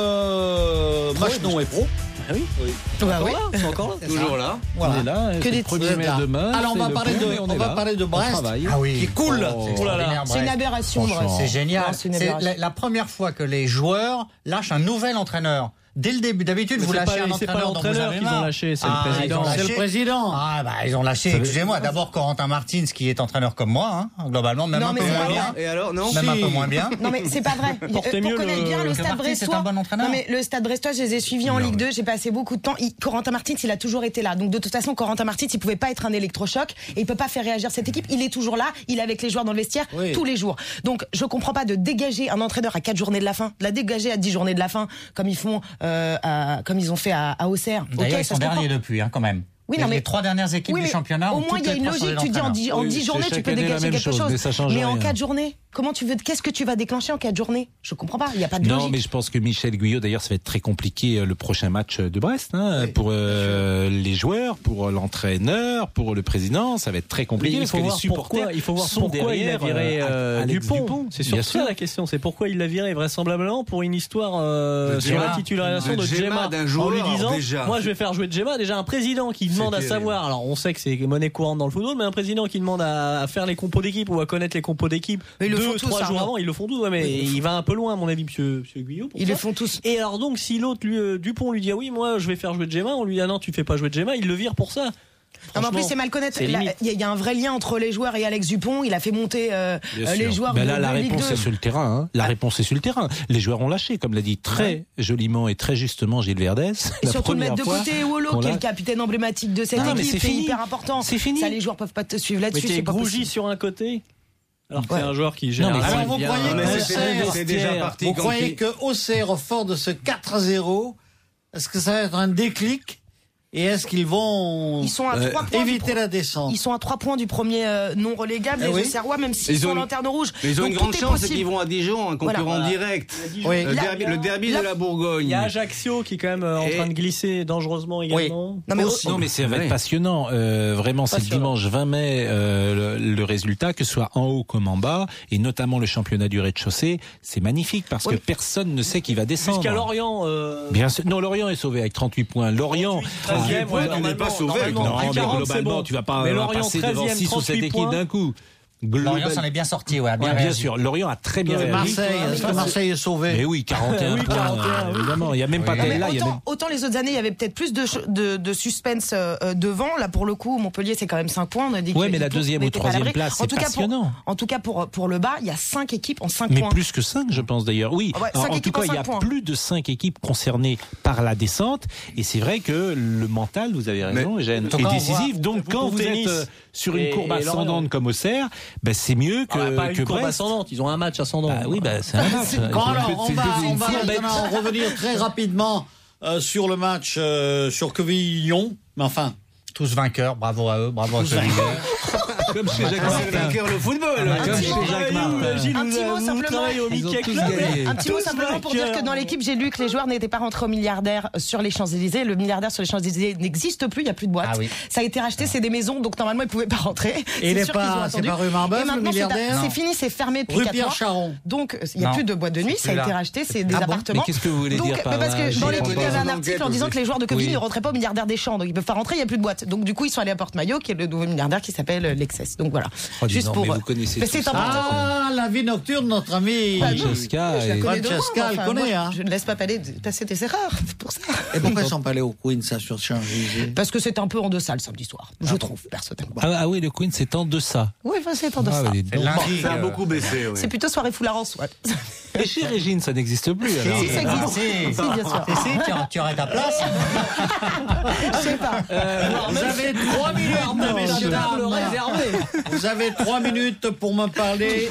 euh, Machnon et Pro. Ah oui, Bah oui. c'est encore là. Toujours là. Voilà. On est là, Que c'est des le premier Vous êtes mai là. demain. Alors, on c'est va le parler pont, de- mais on est va là. parler de On Brest. travaille. Ah oui. Qui coule. Oh. C'est extraordinaire, C'est une Brest. aberration, Franchement. Brest. C'est génial. Non, c'est une C'est aberration. la, la première fois que les joueurs lâchent un nouvel entraîneur. Dès le début, d'habitude, Mais vous c'est lâchez pas- un c'est pas entraîneur dont vous l'entraîneur avez qu'ils ont marre. lâché, c'est le Ah, président. ils ont lâché- C'est le président. Ah bah ils ont lâché, excusez-moi, d'abord Corentin Martins qui est entraîneur comme moi, hein, globalement, même Non, un mais peu c'est moins pas bien. vrai. Et alors, non Même Si. un peu moins bien. Non mais c'est pas vrai. Portez Euh, mieux Pour connaître le- bien le que Stade Martins, c'est brestois. un bon entraîneur. Non mais le Stade brestois, je les ai suivis en Ligue deux. J'ai passé beaucoup de temps. Il- Corentin Martins, il a toujours été là. Donc de toute façon, Corentin Martins, il pouvait pas être un électrochoc et il peut pas faire réagir cette équipe. Il est toujours là. Il est avec les joueurs dans le vestiaire Oui. tous les jours. Donc je comprends pas de dégager un entraîneur à quatre journées de la fin, de la dégager à dix journées de la fin, comme ils font, euh, à- comme ils ont fait à, à Auxerre. D'ailleurs, Ok, ils ça sont se comprend. derniers depuis, hein, quand même. Oui, les, non, mais- les trois dernières équipes Oui, du mais championnat au ont moins il y a toutes une les fois changé logique. Tu dis en dix, en Oui, dix c'est journées, tu chaque peux année la dégager même quelque chose, chose. mais ça change Mais en rien. quatre journées, comment tu veux, qu'est-ce que tu vas déclencher en quatre journées? Je comprends pas. Il y a pas de Non, logique. mais je pense que Michel Guyot, d'ailleurs, ça va être très compliqué euh, le prochain match de Brest hein, Oui, pour euh, les joueurs, pour l'entraîneur, pour le président. Ça va être très compliqué Mais il parce faut que les voir supporters pourquoi, il faut voir sont pourquoi il a derrière viré euh, euh, Alex Dupont. C'est Bien surtout ça sûr. la question. C'est pourquoi il l'a viré vraisemblablement pour une histoire euh, De sur Gemma. la titularisation De de Gemma, Gemma d'un en joueur, lui disant déjà. moi je vais faire jouer Gemma. Déjà un président qui demande à terrible. savoir. Alors on sait que c'est monnaie courante dans le football, mais un président qui demande à, à faire les compos d'équipe ou à connaître les compos d'équipe Mais ils le deux font tous, trois jours Arnaud. avant, ils le font tous. Ouais, mais Oui, ils le font. il va un peu loin à mon avis, monsieur, monsieur Guyot. pour Ils ça. le font tous. Et alors donc si l'autre lui euh, Dupont lui dit ah oui moi je vais faire jouer Gemma, on lui dit ah non tu fais pas jouer Gemma, il le vire pour ça. Non, mais en plus, Franchement, c'est mal connaître. c'est La- limite. Il y, a- il y a un vrai lien entre les joueurs et Alex Dupont. Il a fait monter euh, Bien euh, les sûr. joueurs Ben de, là, la de Ligue réponse deux. est sur le terrain. Hein. La réponse est sur le terrain. Les joueurs ont lâché, comme l'a dit très joliment et très justement Gilles Verdez. Et La surtout de première mettre de fois côté Wolo, qu'on qui est l'a- le capitaine emblématique de cette Non, mais équipe, c'est c'est fini. hyper important. C'est fini. Ça, les joueurs peuvent pas te suivre Mais là-dessus. t'es C'est pas Grougy possible. sur un côté, alors que Ouais. c'est un joueur qui Non, mais généralement Alors, vous bien- croyez mais que c'est- Auxerre- c'est déjà parti. Vous quand croyez il- que Auxerre, au fort de ce quatre à zéro, est-ce que ça va être un déclic? Et est-ce qu'ils vont Ils sont à trois points. du éviter pro- la descente? Ils sont à trois points du premier euh, non relégable, Eh les oui. Auxerrois, même s'ils Ils sont ont en une- lanterne rouge. Mais ils ont Donc, une grande tout est chance, c'est possible. qu'ils vont à Dijon, un concurrent Voilà. direct. Oui. Le Là, derby, le derby là- de la Bourgogne. Il y a Ajaccio qui est quand même euh, en Et- train de glisser dangereusement également. Non, mais Aussi. Non mais ça va Ouais. être passionnant. Euh, vraiment, c'est le Passionnant. dimanche vingt mai euh, le, le résultat, que ce soit en haut comme en bas, et notamment le championnat du rez-de-chaussée, c'est magnifique parce Oui. que personne ne sait qui va descendre. Jusqu'à Lorient. euh, Bien sûr. Non, Lorient est sauvé avec trente-huit points. Lorient. treizième, point, ouais, tu n'es normalement, pas sauvé. normalement, Non, à mais quarante, globalement, c'est bon. tu vas pas Mais euh, Lorient, passer devant treizième, six ou sept trente-huit équipes points. d'un coup. Lorient Global- s'en est bien sorti, ouais, a bien Ouais, bien réagi. sûr, Lorient a très bien Et réagi. Marseille, est-ce que Marseille est sauvé? Mais oui, quarante et un Oui, points, quarante et un, oui. évidemment. Il y a même pas Oui. de- Mais là, il y a autant, même autant les autres années, il y avait peut-être plus de, ch- de, de suspense euh, euh, devant. Là, pour le coup, Montpellier, c'est quand même cinq points. On a dit Ouais, que- mais la que deuxième on ou était pas à troisième l'abri. place, En c'est tout cas, pour- passionnant. En tout cas, pour, pour le bas, il y a cinq équipes en cinq Mais points. plus que cinq, je pense d'ailleurs. Oui. Ah ouais, Alors, cinq en tout équipes cas, en il y a cinq points. plus de cinq équipes concernées par la descente. Et c'est vrai que le mental, vous avez raison, Eugène, En tout est cas, on décisif. voit- Donc, vous quand vous comptez êtes Nice euh, sur une et- courbe et Lorient. ascendante comme Auxerre, ben, c'est mieux que, Ah, pas que une courbe Brest. ascendante, ils ont un match ascendant. Bah oui, bah, c'est un match. Il Bon, faut- alors, on c'est- va, c'est on une va fourbette. maintenant revenir très rapidement euh, sur le match euh, sur Quevillon. Mais enfin, Tous vainqueurs, bravo à eux, bravo à Tous ceux qui Comme chez Jacques C'est le vainqueur le football. Comme petit chez mot, Jacques euh, Martin. Gilles, Un vous, petit mot vous simplement. travaillez au Ils ont Mickey tous Club. gagné. Un petit mot Tous simplement pour dire vainqueurs. que dans l'équipe, j'ai lu que les joueurs n'étaient pas rentrés au milliardaire sur les Champs-Élysées. Le milliardaire sur les Champs-Élysées n'existe plus, il n'y a plus de boîte. Ah oui. Ça a été racheté, c'est des maisons, donc normalement ils ne pouvaient pas rentrer. Et C'est il est sûr pas- qu'ils ont c'est attendu. pas rue Marbeuf, Et le maintenant, c'est- milliardaire c'est fini, c'est fermé depuis rue quatre Pierre mois. Charon. Donc il n'y a Non, plus de boîte de nuit, c'est ça a plus été là. racheté, c'est des Ah bon appartements. Mais qu'est-ce que vous voulez Donc, dire par mais parce là, que Gilles dans l'équipe, il y avait un Enquête article en disant aussi. que les joueurs de Quevilly Oui. ne rentraient pas au milliardaire des Champs, donc ils peuvent pas rentrer, il n'y a plus de boîte. Donc du coup, ils sont allés à Porte-Maillot, qui est le nouveau milliardaire qui s'appelle Lexi. access. Donc voilà. Oh, dis Juste non, pour. mais vous connaissez Mais tout c'est ça. Ah, la vie nocturne, notre ami. Francesca Je la et- connais de loin, Francesca, moi. elle Enfin, connaît, moi, hein. Je ne laisse pas passer, passer des erreurs, c'est pour ça. Et pourquoi ils sont pas allés au Queen, ça, sur Champs-Élysées? Parce que c'est un peu en deçà le samedi soir, je trouve, personnellement. Ah, ah oui, le Queen, c'est en deçà. Oui, enfin, c'est en Ah, deçà. oui, donc- Lundi, Ça a euh, beaucoup baissé. Ouais. C'est plutôt soirée foulard en soie. Et chez Régine, ça n'existe plus. Alors. Si, ça existe. Si, Si, bien sûr. Si, si, tu, tu aurais ta place. Je sais pas. Vous avez trois minutes, messieurs, dames. Vous avez trois minutes pour me parler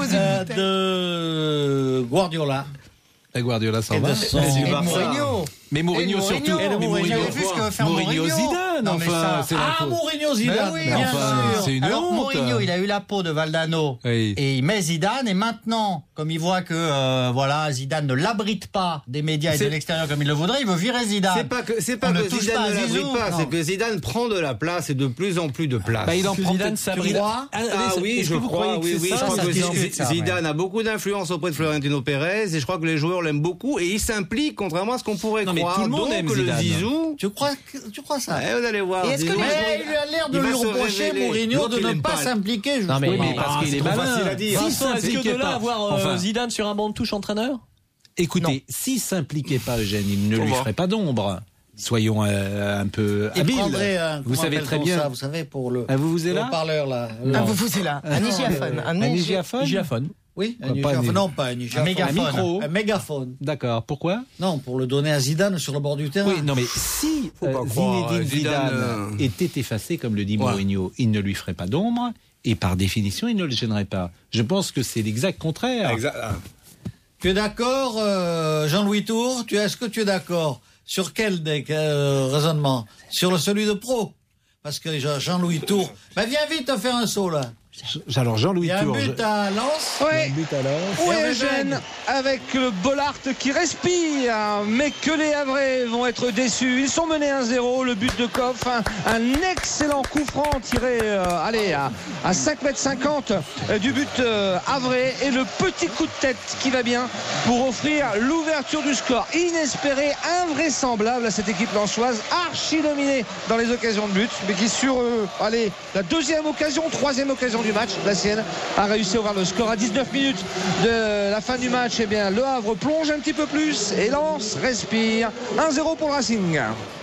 euh, de Guardiola. La Guardiola s'en Et va. de son- Et Et Mourinho. Mais Mourinho Et surtout. Mourinho. Et de Mais Mourinho. Mourinho, J'avais vu ce que veut faire Mourinho Mourinho. Zidane, Non, mais enfin, ça- c'est Ah, l'info. Mourinho Zidane, Mais oui, bien enfin, sûr. c'est une Alors honte. Mourinho, il a eu la peau de Valdano Oui. et il met Zidane et maintenant, comme il voit que euh, voilà Zidane ne l'abrite pas des médias et de C'est- l'extérieur comme il le voudrait, il veut virer Zidane. C'est pas que, c'est pas On ne que touche Zidane pas à ne l'abrite Zizou, pas, non. c'est que Zidane prend de la place et de plus en plus de place. Bah, il en prend Zidane peut-être- s'abrite. il- crois Ah, Ah est-ce oui, que je vous crois, croyez que oui, c'est oui, ça, je crois ça que se discute, ça, Zidane a beaucoup d'influence auprès de Florentino Pérez et je crois que les joueurs l'aiment beaucoup et il s'implique contrairement à ce qu'on pourrait Non, mais croire. tout le monde Donc aime le Zidane. Zizou, Tu crois, que- tu crois ça? eh, vous allez voir. Et est-ce que Zizou, les Mais il a l'air de il va lui se reprocher, révéler. Mourinho, L'autre, de il ne aime pas pas. s'impliquer. Non, mais, Oui, mais ah, parce qu'il c'est est trop malin. facile à dire. Vincent, est-ce que s'impliquait de là pas. avoir euh, Enfin. Zidane sur un banc de touche entraîneur? Écoutez, s'il s'impliquait pas, Eugène, il ne Au lui revoir. ferait pas d'ombre. Soyons euh, un peu Il habiles. prendrait un, Vous comment savez très appelle-t-on bien. ça, vous savez, pour le, Ah, vous vous êtes le là haut-parleur, là. Ah, vous vous êtes là. Un hygiaphone. Un Un hygi- hygiaphone Hygiaphone. Oui, un Pas hygiaphone. un- Non, pas un hygiaphone. Un mégaphone. Un micro. Un mégaphone. D'accord. Pourquoi Non, pour le donner à Zidane sur le bord du terrain. Oui, non, mais si Faut pas euh, croire, Zinedine Zidane, Zidane euh, était effacé, comme le dit Ouais. Mourinho, il ne lui ferait pas d'ombre et par définition, il ne le gênerait pas. Je pense que c'est l'exact contraire. Exact. Tu es d'accord, euh, Jean-Louis Tour? Tu est-ce que tu es d'accord? Sur quel des- euh, raisonnement? Sur le celui de pro? Parce que Jean- Jean-Louis Tour. Bah, viens vite te faire un saut, là. Alors Il Jean-Louis y a un Tour. but je- à Lens. Ouais. but alors. Oui, Hervé Eugène, Beg. avec le Bollard qui respire, mais que les Havrais vont être déçus. Ils sont menés un zéro, le but de Koff, un, un excellent coup franc tiré euh, allez, à, à cinq mètres cinquante euh, du but euh, Havrais et le petit coup de tête qui va bien pour offrir l'ouverture du score. Inespéré, invraisemblable à cette équipe lensoise, archi dominée dans les occasions de but, mais qui sur euh, allez, la deuxième occasion, troisième occasion du match, la sienne, a réussi à ouvrir le score à dix-neuf minutes de la fin du match. Eh bien, Le Havre plonge un petit peu plus et Lens respire. un zéro pour le Racing.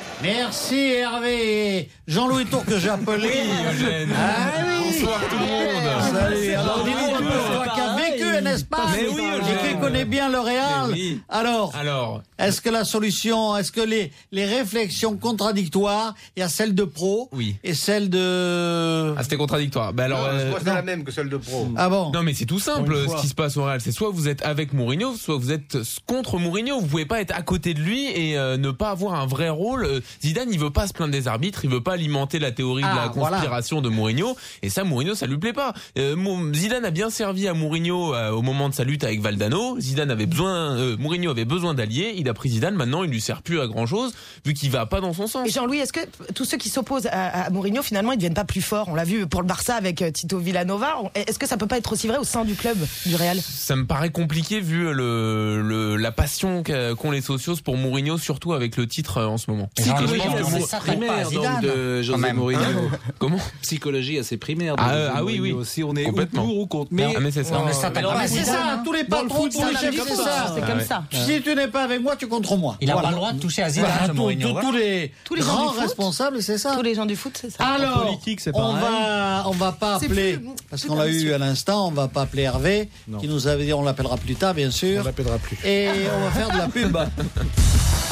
Merci Hervé. Jean-Louis Tour que j'ai appelé. Ah oui. Bonsoir tout le monde. Salut. Alors dis-nous un peu, toi qui as vécu en Espagne Mais oui, et Eugène. qui connaît bien le Real. Mais oui. Alors, Alors, est-ce que la solution, est-ce que les, les réflexions contradictoires, il y a celle de pro Oui. et celle de... Ah, c'était contradictoire. Bah alors, Non, je euh, crois que c'est la même que celle de pro. Ah bon? non, mais c'est tout simple. Pour une fois. Ce qui se passe au Real, c'est soit vous êtes avec Mourinho, soit vous êtes contre Mourinho. Vous pouvez pas être à côté de lui et euh, ne pas avoir un vrai rôle. Euh, Zidane, il veut pas se plaindre des arbitres, il veut pas alimenter la théorie de Ah, la conspiration de Mourinho. Et ça, Mourinho, ça lui plaît pas. Euh, Mou- Zidane a bien servi à Mourinho euh, au moment de sa lutte avec Valdano. Zidane avait besoin, euh, Mourinho avait besoin d'alliés. Il a pris Zidane. Maintenant, il lui sert plus à grand chose vu qu'il va pas dans son sens. Et Jean-Louis, est-ce que tous ceux qui s'opposent à, à Mourinho, finalement, ils deviennent pas plus forts? On l'a vu pour le Barça avec euh, Tito Villanova. Est-ce que ça peut pas être aussi vrai au sein du club du Real? Ça me paraît compliqué vu le, le la passion qu'a- qu'ont les socios pour Mourinho, surtout avec le titre euh, en ce moment. Jean-Louis, Psychologie on assez ne s'attaque pas à primaire donc, Zidane, de quand José même. Mourinho. Comment Psychologie assez primaire de Ah, José euh, ah oui, Mourinho. oui. Si on est ou Complètement. pour ou contre. Ah, mais c'est ça. On ne s'attaque Mais pas Ah, à mais c'est Zidane, ça, hein. tous les Dans le patrons, foot, tous les c'est chefs, comme c'est ça. ça. C'est Ah comme ouais. ça. Si tu n'es pas avec moi, tu es contre moi. Il a Voilà. pas le droit de toucher à Zidane, Bah, ce tous- Mourinho. tous- voilà. tous les, Tous les gens grands du foot. responsables, c'est ça. Tous les gens du foot, c'est ça. Alors, En politique, c'est on pareil. va, on va pas C'est appeler, plus- parce plus qu'on l'a eu ambitieux. à l'instant, on va pas appeler Hervé, Non. qui nous avait dit, on l'appellera plus tard, bien sûr. On l'appellera plus. Et on va faire de la pub.